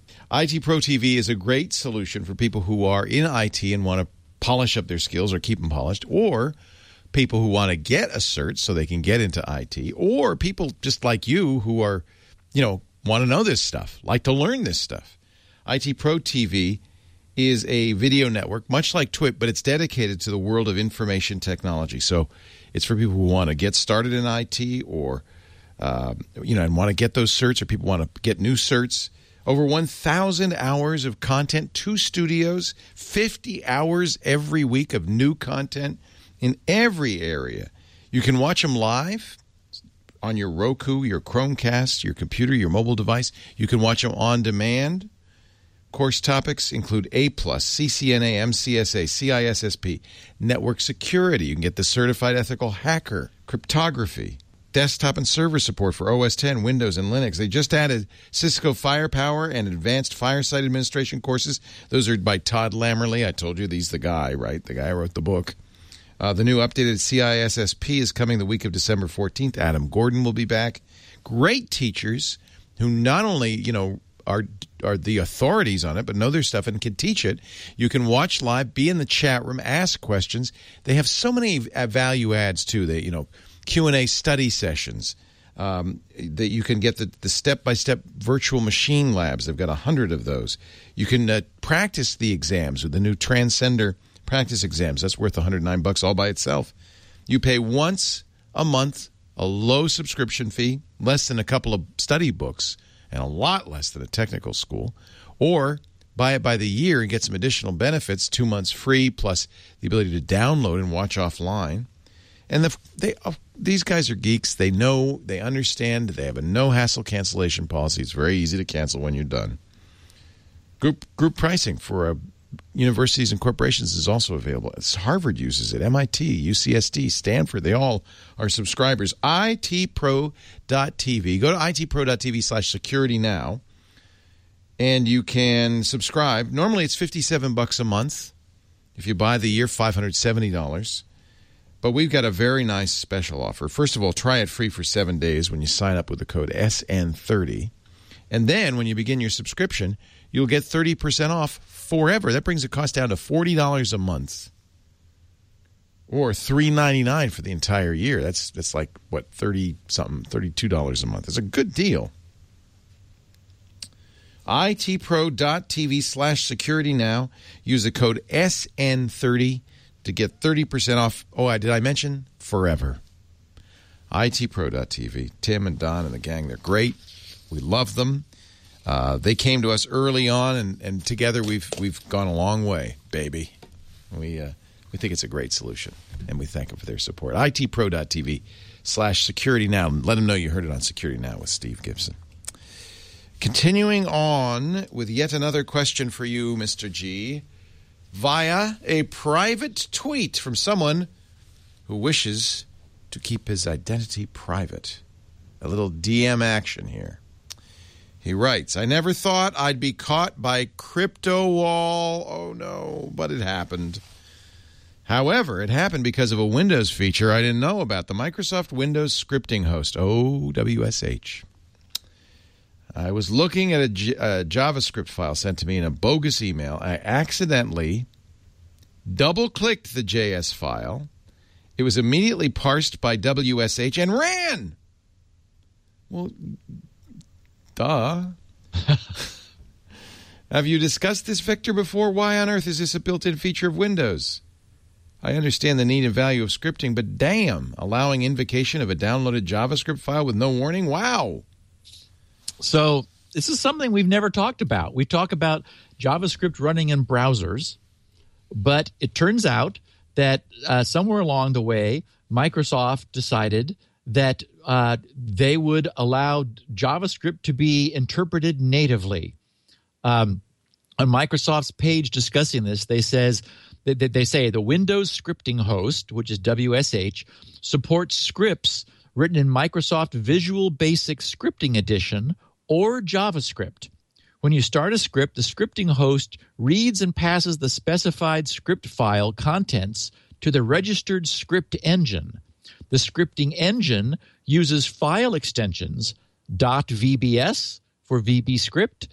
I T Pro T V is a great solution for people who are in I T and want to polish up their skills or keep them polished, or people who want to get a cert so they can get into I T, or people just like you who are, you know, want to know this stuff, like to learn this stuff. I T Pro T V is a video network, much like Twit, but it's dedicated to the world of information technology. So it's for people who want to get started in I T or Uh, you know, and want to get those certs, or people want to get new certs. Over one thousand hours of content, two studios, fifty hours every week of new content in every area. You can watch them live on your Roku, your Chromecast, your computer, your mobile device. You can watch them on demand. Course topics include A plus, C C N A, M C S A, C I S S P, network security. You can get the certified ethical hacker, cryptography, desktop and server support for O S ten, Windows, and Linux. They just added Cisco Firepower and Advanced Fireside Administration courses. Those are by Todd Lammerly. I told you, he's the guy, right? The guy who wrote the book. Uh, the new updated C I S S P is coming the week of December fourteenth. Adam Gordon will be back. Great teachers who not only, you know, are are the authorities on it, but know their stuff and can teach it. You can watch live, be in the chat room, ask questions. They have so many value adds, too. They, you know, Q and A study sessions um, that you can get the, the step-by-step virtual machine labs. They've got a hundred of those. You can uh, practice the exams with the new Transcender practice exams. That's worth one hundred nine bucks all by itself. You pay once a month, a low subscription fee, less than a couple of study books, and a lot less than a technical school, or buy it by the year and get some additional benefits, two months free, plus the ability to download and watch offline. And the, they, uh, these guys are geeks. They know, they understand. They have a no-hassle cancellation policy. It's very easy to cancel when you're done. Group group pricing for uh, universities and corporations is also available. It's Harvard uses it, M I T, U C S D, Stanford. They all are subscribers. I T pro dot T V. Go to I T pro dot T V slash security now, and you can subscribe. Normally it's fifty-seven bucks a month. If you buy the year, five hundred seventy dollars. But we've got a very nice special offer. First of all, try it free for seven days when you sign up with the code S N thirty. And then when you begin your subscription, you'll get thirty percent off forever. That brings the cost down to forty dollars a month. Or three ninety-nine for the entire year. That's that's like, what, thirty-something, thirty-two dollars a month. It's a good deal. I T pro dot T V slash security now. Use the code S N thirty. To get thirty percent off. Oh, I did I mention? Forever. I T pro dot T V. Tim and Don and the gang, they're great. We love them. Uh, they came to us early on, and, and together we've we've gone a long way, baby. We uh, we think it's a great solution, and we thank them for their support. I T pro dot T V slash security now. Let them know you heard it on Security Now with Steve Gibson. Continuing on with yet another question for you, Mister G, via a private tweet from someone who wishes to keep his identity private. A little D M action here. He writes, I never thought I'd be caught by CryptoWall. Oh, no, but it happened. However, it happened because of a Windows feature I didn't know about, the Microsoft Windows Scripting Host, O W S H. I was looking at a, J- a JavaScript file sent to me in a bogus email. I accidentally double-clicked the J S file. It was immediately parsed by W S H and ran. Well, duh. Have you discussed this, Victor, before? Why on earth is this a built-in feature of Windows? I understand the need and value of scripting, but damn, allowing invocation of a downloaded JavaScript file with no warning? Wow. So this is something we've never talked about. We talk about JavaScript running in browsers, but it turns out that uh, somewhere along the way, Microsoft decided that uh, they would allow JavaScript to be interpreted natively. Um, on Microsoft's page discussing this, they says they, they say the Windows Scripting Host, which is W S H, supports scripts written in Microsoft Visual Basic Scripting Edition or JavaScript. When you start a script, the scripting host reads and passes the specified script file contents to the registered script engine. The scripting engine uses file extensions .vbs for VBScript,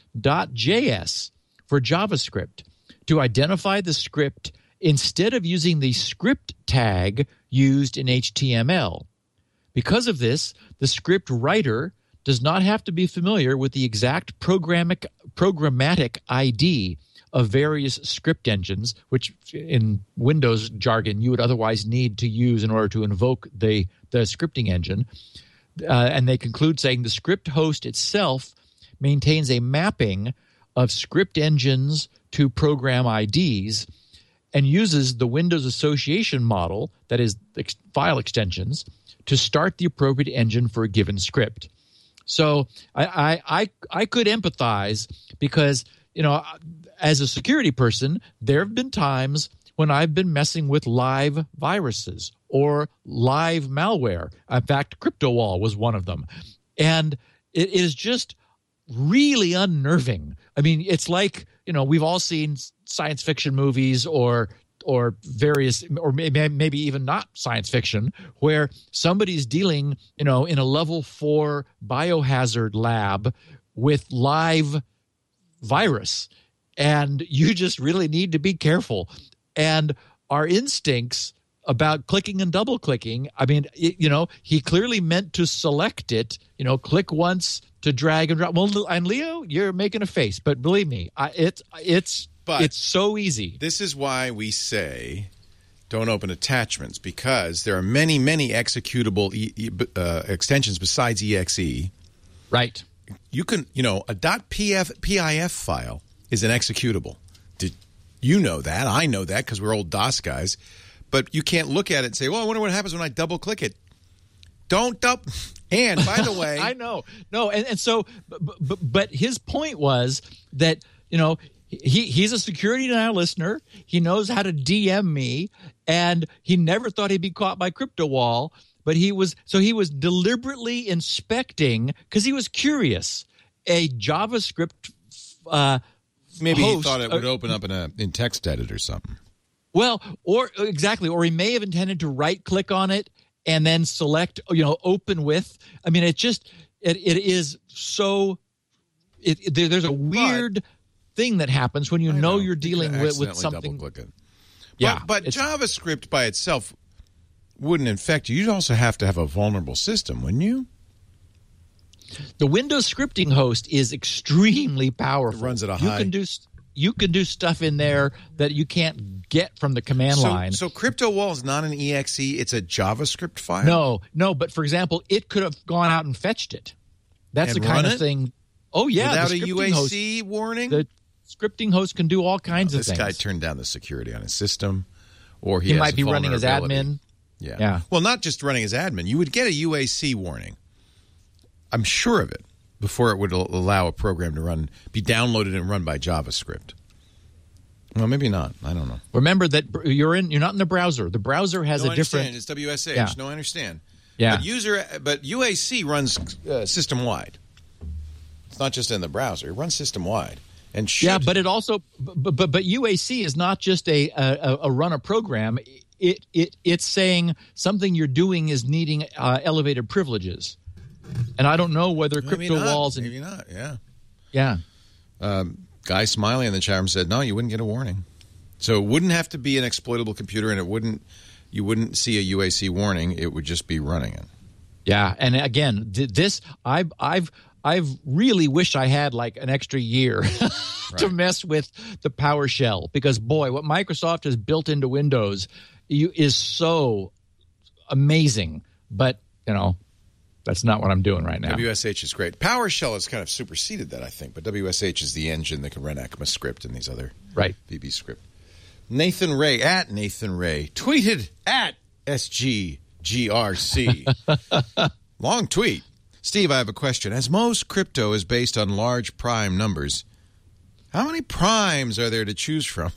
.js for JavaScript to identify the script instead of using the script tag used in H T M L. Because of this, the script writer does not have to be familiar with the exact programmatic, programmatic I D of various script engines, which in Windows jargon you would otherwise need to use in order to invoke the, the scripting engine. Uh, and they conclude saying the script host itself maintains a mapping of script engines to program I Ds and uses the Windows association model, that is ex- file extensions, to start the appropriate engine for a given script. So I, I, I, I could empathize because, you know, as a security person, there have been times when I've been messing with live viruses or live malware. In fact, CryptoWall was one of them. And it is just really unnerving. I mean, it's like, you know, we've all seen science fiction movies or or various, or maybe, maybe even not science fiction, where somebody's dealing, you know, in a level four biohazard lab with live virus. And you just really need to be careful. And our instincts about clicking and double clicking, I mean, it, you know, he clearly meant to select it, you know, click once to drag and drop. Well, and Leo, you're making a face, but believe me, I, it, it's, But it's so easy. This is why we say don't open attachments, because there are many, many executable e- e- uh, extensions besides E X E. Right. You can, you know, a .pf, .pif file is an executable. Did you know that? I know that because we're old DOS guys. But you can't look at it and say, well, I wonder what happens when I double-click it. Don't double. And, by the way. I know. No, and, and so, but, but, but his point was that, you know, He he's a Security Now listener. He knows how to D M me, and he never thought he'd be caught by CryptoWall. But he was so he was deliberately inspecting because he was curious. A JavaScript uh, maybe host, he thought it would uh, open up in a in TextEdit or something. Well, or exactly, or he may have intended to right click on it and then select, you know, open with. I mean, it just it it is so. It, it there, there's a weird. But, thing that happens when you know, know you're dealing you with, with something. Double-click it. Yeah, but, but JavaScript by itself wouldn't infect you. You'd also have to have a vulnerable system, wouldn't you? The Windows scripting host is extremely powerful. It runs at a you high. Can do, you can do stuff in there that you can't get from the command so, line. So CryptoWall is not an E X E; it's a JavaScript file. No, no. But for example, it could have gone out and fetched it. That's and the kind run of it? thing. Oh yeah, without the a U A C host, warning. The scripting host can do all kinds oh, of this things. This guy turned down the security on his system, or he, he has might a be running as vulnerability. admin. Yeah. yeah. Well, not just running as admin. You would get a U A C warning. I'm sure of it before it would allow a program to run, be downloaded and run by JavaScript. Well, maybe not. I don't know. Remember that you're in. You're not in the browser. The browser has no, a I different. Understand. It's W S H. Yeah. No, I understand. Yeah. But user, but U A C runs uh, system wide. It's not just in the browser; it runs system wide. And should. Yeah, but it also, but but, but U A C is not just a, a a run a program. It it it's saying something you're doing is needing uh, elevated privileges, and I don't know whether maybe crypto not. walls and maybe not. Yeah. yeah. Um, Guy Smiley in the chat room said, "No, you wouldn't get a warning. So it wouldn't have to be an exploitable computer, and it wouldn't you wouldn't see a U A C warning. It would just be running it." Yeah, and again, th- this I've I've I've really wish I had like an extra year to right. mess with the PowerShell, because boy, what Microsoft has built into Windows you, is so amazing. But you know, that's not what I'm doing right now. W S H is great. PowerShell has kind of superseded that, I think, but W S H is the engine that can run ECMAScript and these other right. VBScript. Nathan Ray at Nathan Ray tweeted at S G G R C. Long tweet. Steve, I have a question. As most crypto is based on large prime numbers, how many primes are there to choose from?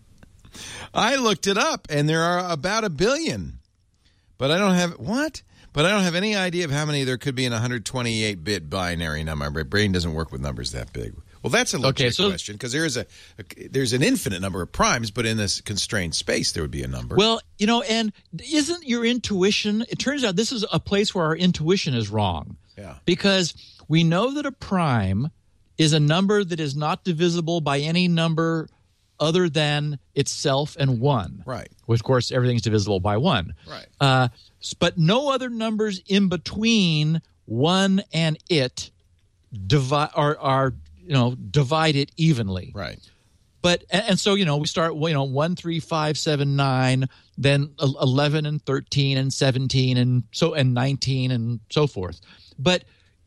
I looked it up, and there are about a billion. But I don't have... What? But I don't have any idea of how many there could be in a one hundred twenty-eight bit binary number. My brain doesn't work with numbers that big. Well, that's a legit Okay, so- question because there is a, a there's an infinite number of primes, but in this constrained space, there would be a number. Well, you know, and isn't your intuition, it turns out this is a place where our intuition is wrong. Yeah. Because we know that a prime is a number that is not divisible by any number other than itself and one. Right. Which, of course, everything's divisible by one. Right. Uh, s- but no other numbers in between one and it divide are, are you know divide it evenly. Right. But and, and so you know we start you know one, three, five, seven, nine, then eleven and thirteen and seventeen and so and nineteen and so forth. But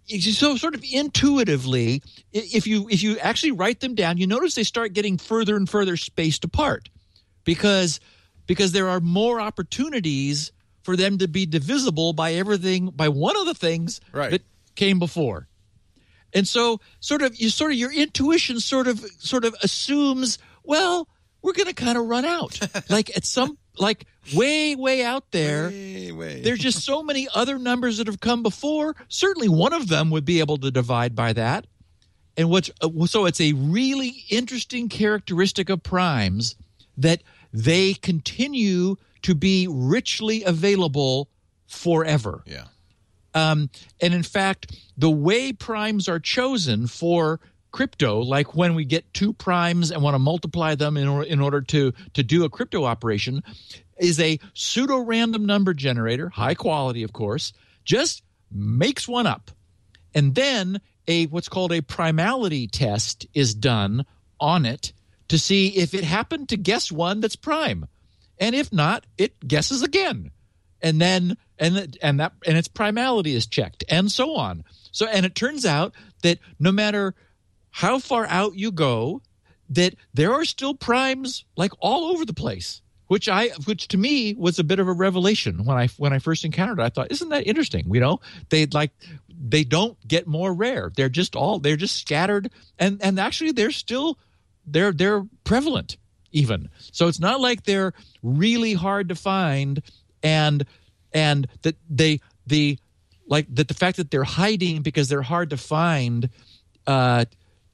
so sort of intuitively, if you if you actually write them down, you notice they start getting further and further spaced apart, because because there are more opportunities for them to be divisible by everything by one of the things Right. that came before. And so sort of you sort of your intuition sort of sort of assumes, well, we're going to kind of run out. Like at some like way way out there. Way, way. There's just so many other numbers that have come before. Certainly one of them would be able to divide by that. And what's uh, so it's a really interesting characteristic of primes that they continue to be richly available forever. Yeah. Um, and in fact, the way primes are chosen for crypto, like when we get two primes and want to multiply them in, or, in order to, to do a crypto operation, is a pseudo-random number generator, high quality, of course, just makes one up. And then a what's called a primality test is done on it to see if it happened to guess one that's prime. And if not, it guesses again. And then and and that and its primality is checked, and so on. So and it turns out that no matter how far out you go, that there are still primes like all over the place, which I which to me was a bit of a revelation when I when I first encountered it. I thought, isn't that interesting? You know, they like they don't get more rare. They're just all they're just scattered, and and actually they're still they're they're prevalent even. So it's not like they're really hard to find. And and that they the like that the fact that they're hiding because they're hard to find uh,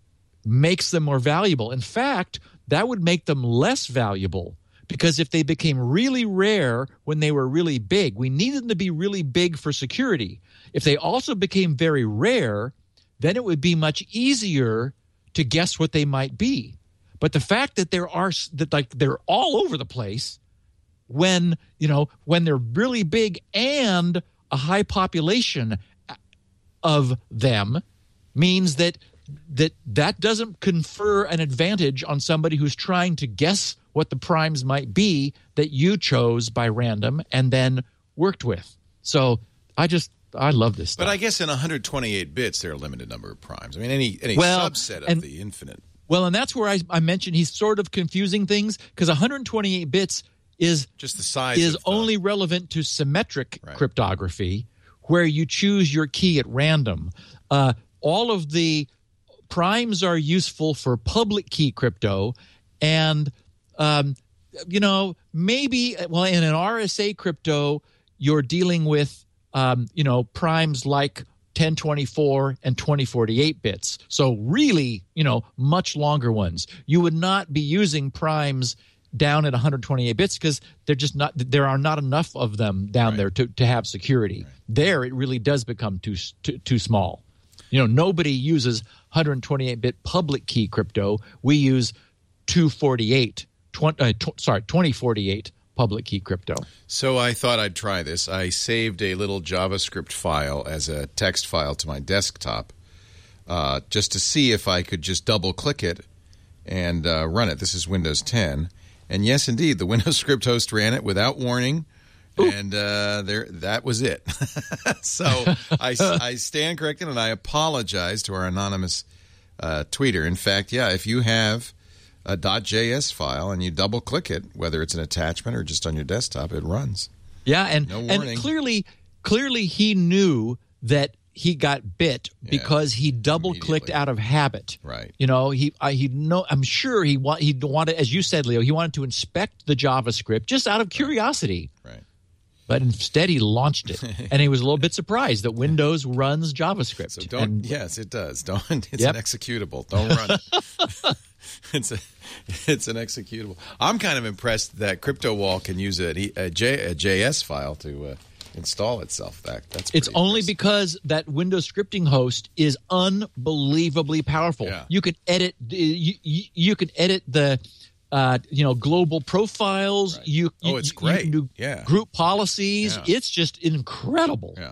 makes them more valuable. In fact, that would make them less valuable, because if they became really rare when they were really big, we need them to be really big for security. If they also became very rare, then it would be much easier to guess what they might be. But the fact that there are that like they're all over the place. When, you know, when they're really big and a high population of them means that that that doesn't confer an advantage on somebody who's trying to guess what the primes might be that you chose by random and then worked with. So I just I love this stuff. But I guess in one hundred twenty-eight bits, there are a limited number of primes. I mean, any any Well, subset of and- the infinite. Well, and that's where I, I mentioned he's sort of confusing things, because one hundred twenty-eight bits is Just the size is of the- only relevant to symmetric Right. cryptography, where you choose your key at random. Uh, all of the primes are useful for public key crypto, and um, you know maybe well in an R S A crypto you're dealing with um, you know primes like ten twenty-four and twenty forty-eight bits. So really, you know, much longer ones. You would not be using primes down at one hundred twenty-eight bits because they're just not there are not enough of them down Right. there to, to have security. Right. There it really does become too, too too small. You know, nobody uses one hundred twenty-eight bit public key crypto. We use two forty-eight, twenty, uh, tw- sorry, twenty forty-eight public key crypto. So I thought I'd try this. I saved a little JavaScript file as a text file to my desktop uh, just to see if I could just double-click it and uh, run it. This is Windows ten. And yes, indeed, the Windows script host ran it without warning, Ooh. and uh, there that was it. So I, I stand corrected, and I apologize to our anonymous uh, tweeter. In fact, yeah, if you have a .js file and you double-click it, whether it's an attachment or just on your desktop, it runs. Yeah, and, No and warning. clearly, clearly he knew that he got bit Yeah, because he double-clicked immediately. out of habit. Right. You know, he I, he know I'm sure he want he wanted, as you said, Leo, he wanted to inspect the JavaScript just out of curiosity. Right. But instead, he launched it, and he was a little bit surprised that Windows runs JavaScript. So don't. And, yes, it does. Don't. It's Yep. an executable. Don't run it. it's a. It's an executable. I'm kind of impressed that CryptoWall can use a, a, J, a J S file to uh, install itself. That that's. It's pretty only impressive. because that Windows scripting host is unbelievably powerful. Yeah. You can edit. You, you, you can edit the. Uh, you know, global profiles. Right. You, you, Oh, it's you great. can do Yeah. group policies. Yeah. It's just incredible. Yeah.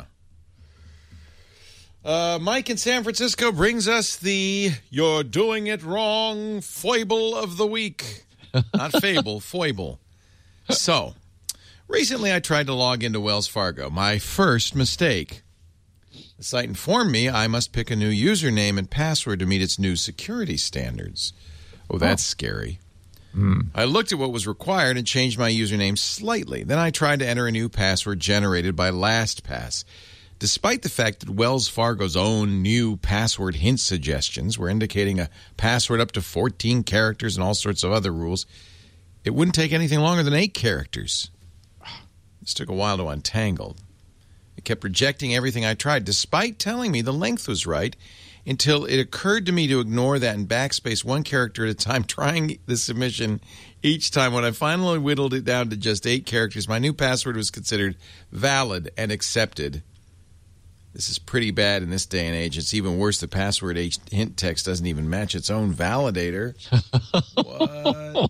Uh, Mike in San Francisco brings us the "You're Doing It Wrong" foible of the week. Not fable, foible. So, recently I tried to log into Wells Fargo. My first mistake. The site informed me I must pick a new username and password to meet its new security standards. Oh, that's scary. I looked at what was required and changed my username slightly. Then I tried to enter a new password generated by LastPass. Despite the fact that Wells Fargo's own new password hint suggestions were indicating a password up to fourteen characters and all sorts of other rules, it wouldn't take anything longer than eight characters. This took a while to untangle. It kept rejecting everything I tried, despite telling me the length was right, until it occurred to me to ignore that and backspace one character at a time, trying the submission each time. When I finally whittled it down to just eight characters, my new password was considered valid and accepted. This is pretty bad in this day and age. It's even worse. The password hint text doesn't even match its own validator. What?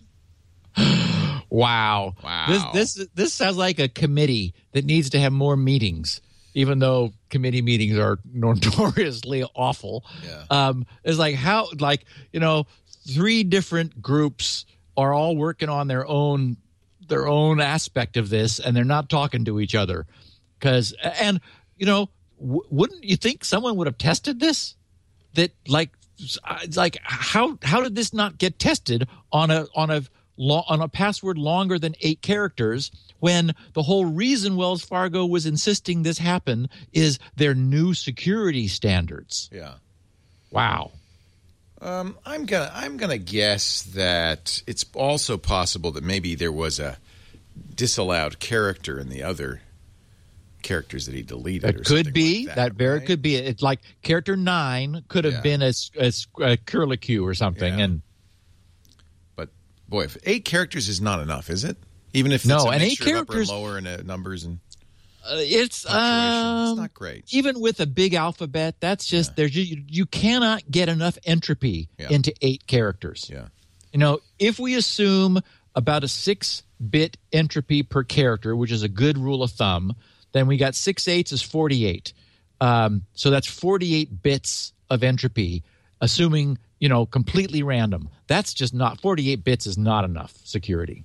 Wow. Wow. This this this sounds like a committee that needs to have more meetings, even though committee meetings are notoriously awful. Yeah. Um, it's like how, like, you know, three different groups are all working on their own their own aspect of this, and they're not talking to each other. Because, and, you know, w- wouldn't you think someone would have tested this? That, like, like how how did this not get tested on a on a on a password longer than eight characters, when the whole reason Wells Fargo was insisting this happen is their new security standards? Yeah. Wow. Um, I'm gonna I'm gonna guess that it's also possible that maybe there was a disallowed character in the other characters that he deleted. It or could something be like that, that very right? could be. It's like character nine could have Yeah. been a, a, a curlicue or something, Yeah. and But boy, if eight characters is not enough, is it? Even if No, it's a and eight mixture of characters- upper and lower and uh, numbers and uh, it's punctuation, um, it's not great. even with a big alphabet, that's just Yeah. there's you, you cannot get enough entropy Yeah. into eight characters. Yeah. You know, if we assume about a six-bit entropy per character, which is a good rule of thumb, then we got six eighths is forty-eight. Um, so that's forty-eight bits of entropy, assuming, you know, completely random. That's just not, forty-eight bits is not enough security.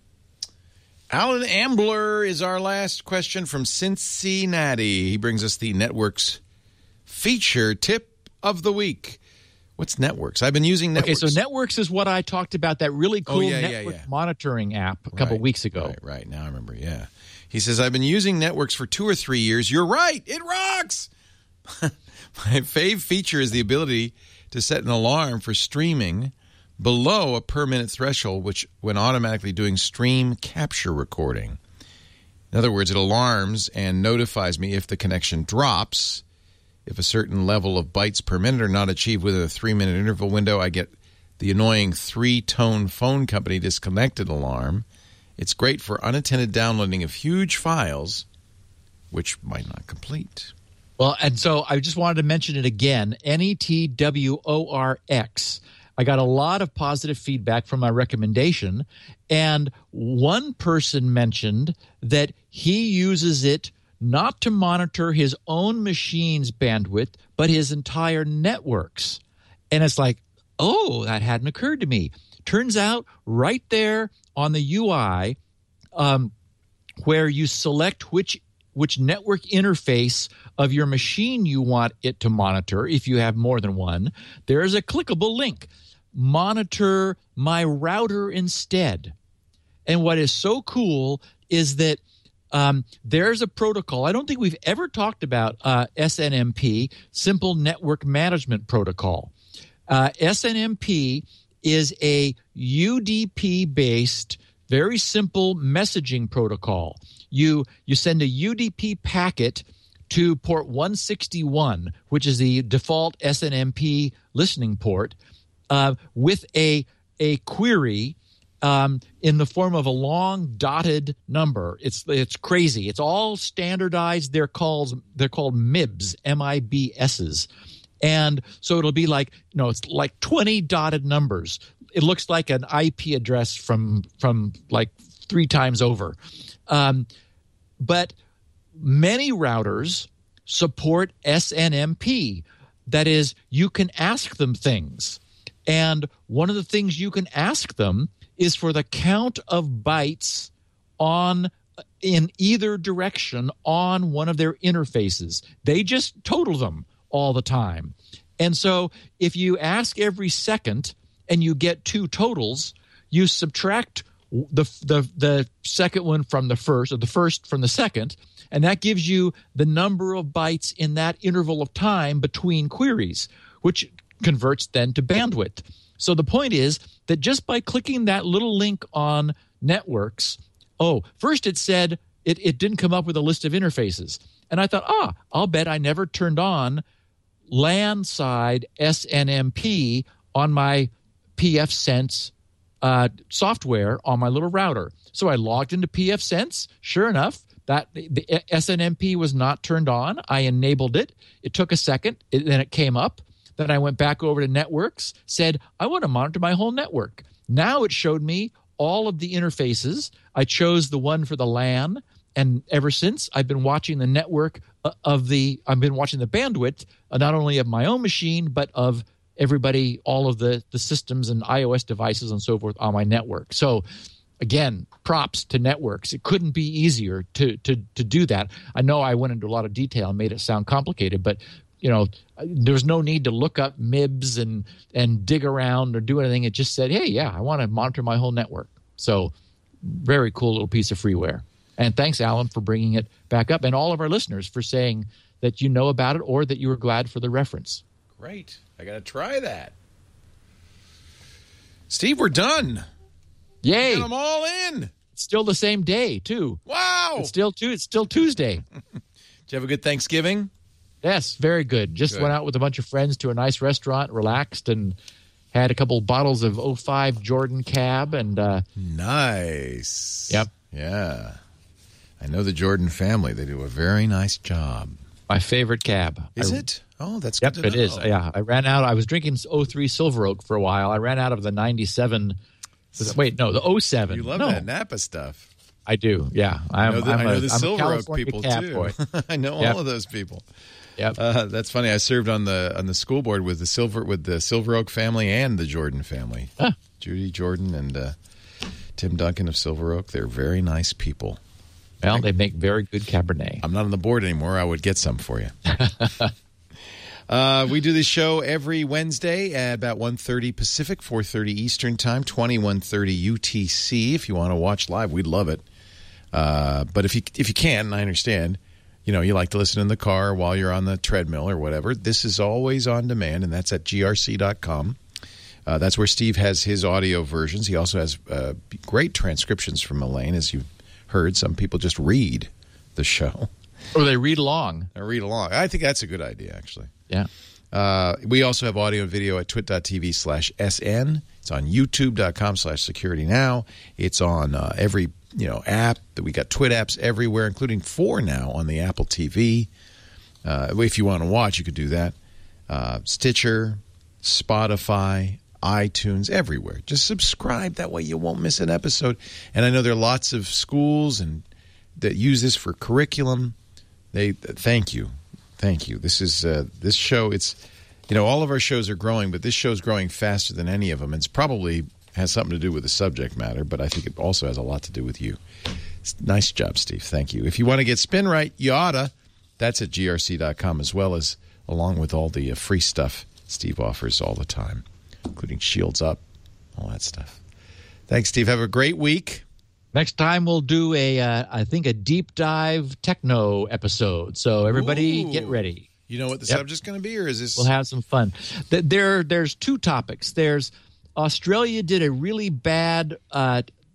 Alan Ambler is our last question from Cincinnati. He brings us the Networks feature tip of the week. What's Networks? I've been using Networks. Okay, so Networks is what I talked about, that really cool Oh, yeah, yeah, network yeah. monitoring app a couple Right, weeks ago. Right, right. Now I remember, yeah. He says, I've been using Networks for two or three years. You're right. It rocks. My fave feature is the ability to set an alarm for streaming below a per minute threshold, which when automatically doing stream capture recording. In other words, it alarms and notifies me if the connection drops. If a certain level of bytes per minute are not achieved within a three-minute interval window, I get the annoying three-tone phone company disconnected alarm. It's great for unattended downloading of huge files, which might not complete. Well, and so I just wanted to mention it again, N E T W O R X. I got a lot of positive feedback from my recommendation, and one person mentioned that he uses it not to monitor his own machine's bandwidth, but his entire network's. And it's like, oh, that hadn't occurred to me. Turns out right there on the U I, um, where you select which which network interface of your machine you want it to monitor, if you have more than one, there is a clickable link. Monitor my router instead. And what is so cool is that um, there's a protocol. I don't think we've ever talked about uh, S N M P, Simple Network Management Protocol. Uh, S N M P is a U D P-based very simple messaging protocol. You you send a U D P packet to port one sixty-one, which is the default S N M P listening port, uh, with a a query um, in the form of a long dotted number. It's it's crazy. It's all standardized. They're called they're called M I B S, M I B S's, and so it'll be like you know it's like twenty dotted numbers. It looks like an I P address from from like three times over, um, but many routers support S N M P. That is, you can ask them things. And one of the things you can ask them is for the count of bytes on in either direction on one of their interfaces. They just total them all the time. And so if you ask every second and you get two totals, you subtract the the the second one from the first, or the first from the second, and that gives you the number of bytes in that interval of time between queries, which converts then to bandwidth. So the point is that just by clicking that little link on networks, oh, first it said it, it didn't come up with a list of interfaces. And I thought, ah, I'll bet I never turned on LAN side S N M P on my pfSense uh, software on my little router. So I logged into pfSense. Sure enough, that the S N M P was not turned on. I enabled it. It took a second. It, then it came up. Then I went back over to networks, said, I want to monitor my whole network. Now it showed me all of the interfaces. I chose the one for the LAN. And ever since, I've been watching the network of the, I've been watching the bandwidth, uh, not only of my own machine, but of everybody, all of the, the systems and iOS devices and so forth on my network. So again, props to networks. It couldn't be easier to, to, to do that. I know I went into a lot of detail and made it sound complicated, but you know, there's no need to look up M I B S and, and dig around or do anything. It just said, hey, yeah, I want to monitor my whole network. So very cool little piece of freeware. And thanks, Alan, for bringing it back up, and all of our listeners for saying that you know about it or that you were glad for the reference. Great. I got to try that. Steve, we're done. Yay. Get them all in. It's still the same day, too. Wow. It's still, too, it's still Tuesday. Did you have a good Thanksgiving? Yes, very good. Just good. Went out with a bunch of friends to a nice restaurant, relaxed, and had a couple bottles of oh five Jordan Cab. And uh, nice. Yep. Yeah. I know the Jordan family. They do a very nice job. My favorite cab. Is I, it? Oh, that's yep, good to it know. is. Yeah, I ran out. I was drinking oh three Silver Oak for a while. I ran out of the ninety-seven. Wait, no, the oh seven. You love no. that Napa stuff. I do, yeah. I'm, I know the, I'm I know a, the I'm Silver a Oak people, cab too. Boy. I know Yep. all of those people. Yep. Uh, that's funny. I served on the on the school board with the Silver with the Silver Oak family and the Jordan family. Huh. Judy Jordan and uh, Tim Duncan of Silver Oak. They're very nice people. Well, they make very good Cabernet. I'm not on the board anymore. I would get some for you. uh, we do this show every Wednesday at about one thirty Pacific, four thirty Eastern Time, twenty-one thirty U T C. If you want to watch live, we'd love it. Uh, but if you if you can, and I understand, you know, you like to listen in the car while you're on the treadmill or whatever, this is always on demand, and that's at G R C dot com. Uh, that's where Steve has his audio versions. He also has uh, great transcriptions from Elaine, as you've heard. Some people just read the show. Or they read along. Or read along. I think that's a good idea, actually. Yeah. Uh, we also have audio and video at twit.tv slash SN. It's on youtube.com slash security now. It's on uh, every you know app. That we got Twit apps everywhere, including four now on the Apple T V. Uh, if you want to watch, you could do that. Uh, Stitcher, Spotify, iTunes, everywhere. Just subscribe. That way you won't miss an episode. And I know there are lots of schools and that use this for curriculum. They thank you. Thank you. This is uh, this show. It's, you know, all of our shows are growing, but this show's growing faster than any of them. It's probably has something to do with the subject matter, but I think it also has a lot to do with you. Nice job, Steve. Thank you. If you want to get Spin Right, you oughta. That's at G R C dot com, as well as along with all the uh, free stuff Steve offers all the time, including Shields Up, all that stuff. Thanks, Steve. Have a great week. Next time we'll do a, uh, I think, a deep dive techno episode. So everybody Ooh. Get ready. You know what the Yep. subject's going to be, or is this? We'll have some fun. There, there's two topics. There's Australia did a really bad uh,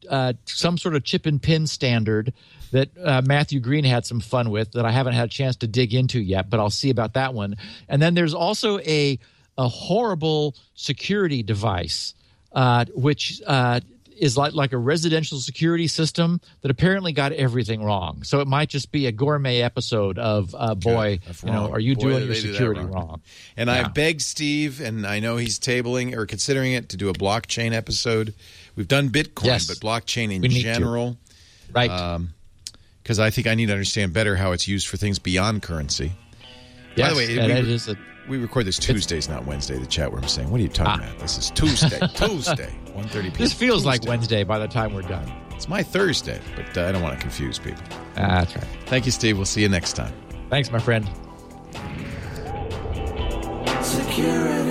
uh, some sort of chip and pin standard that uh, Matthew Green had some fun with that I haven't had a chance to dig into yet, but I'll see about that one. And then there's also a a horrible security device, uh, which uh, is like, like a residential security system that apparently got everything wrong. So it might just be a gourmet episode of, uh, boy, you know, are you Boy, doing did your they do that security wrong. wrong? And Yeah. I begged Steve, and I know he's tabling or considering it to do a blockchain episode. We've done Bitcoin, Yes. but blockchain in We need to. general. Right. Because I think I need to understand better how it's used for things beyond currency. yes, By the way, and we, it is a, we record this Tuesdays, not Wednesday. The chat room is saying, what are you talking Ah. about? This is Tuesday. Tuesday, one thirty p.m. this feels like Tuesday. Wednesday by the time we're done. It's my Thursday, but uh, I don't want to confuse people. Ah, that's right. Thank you, Steve. We'll see you next time. Thanks, my friend. Security.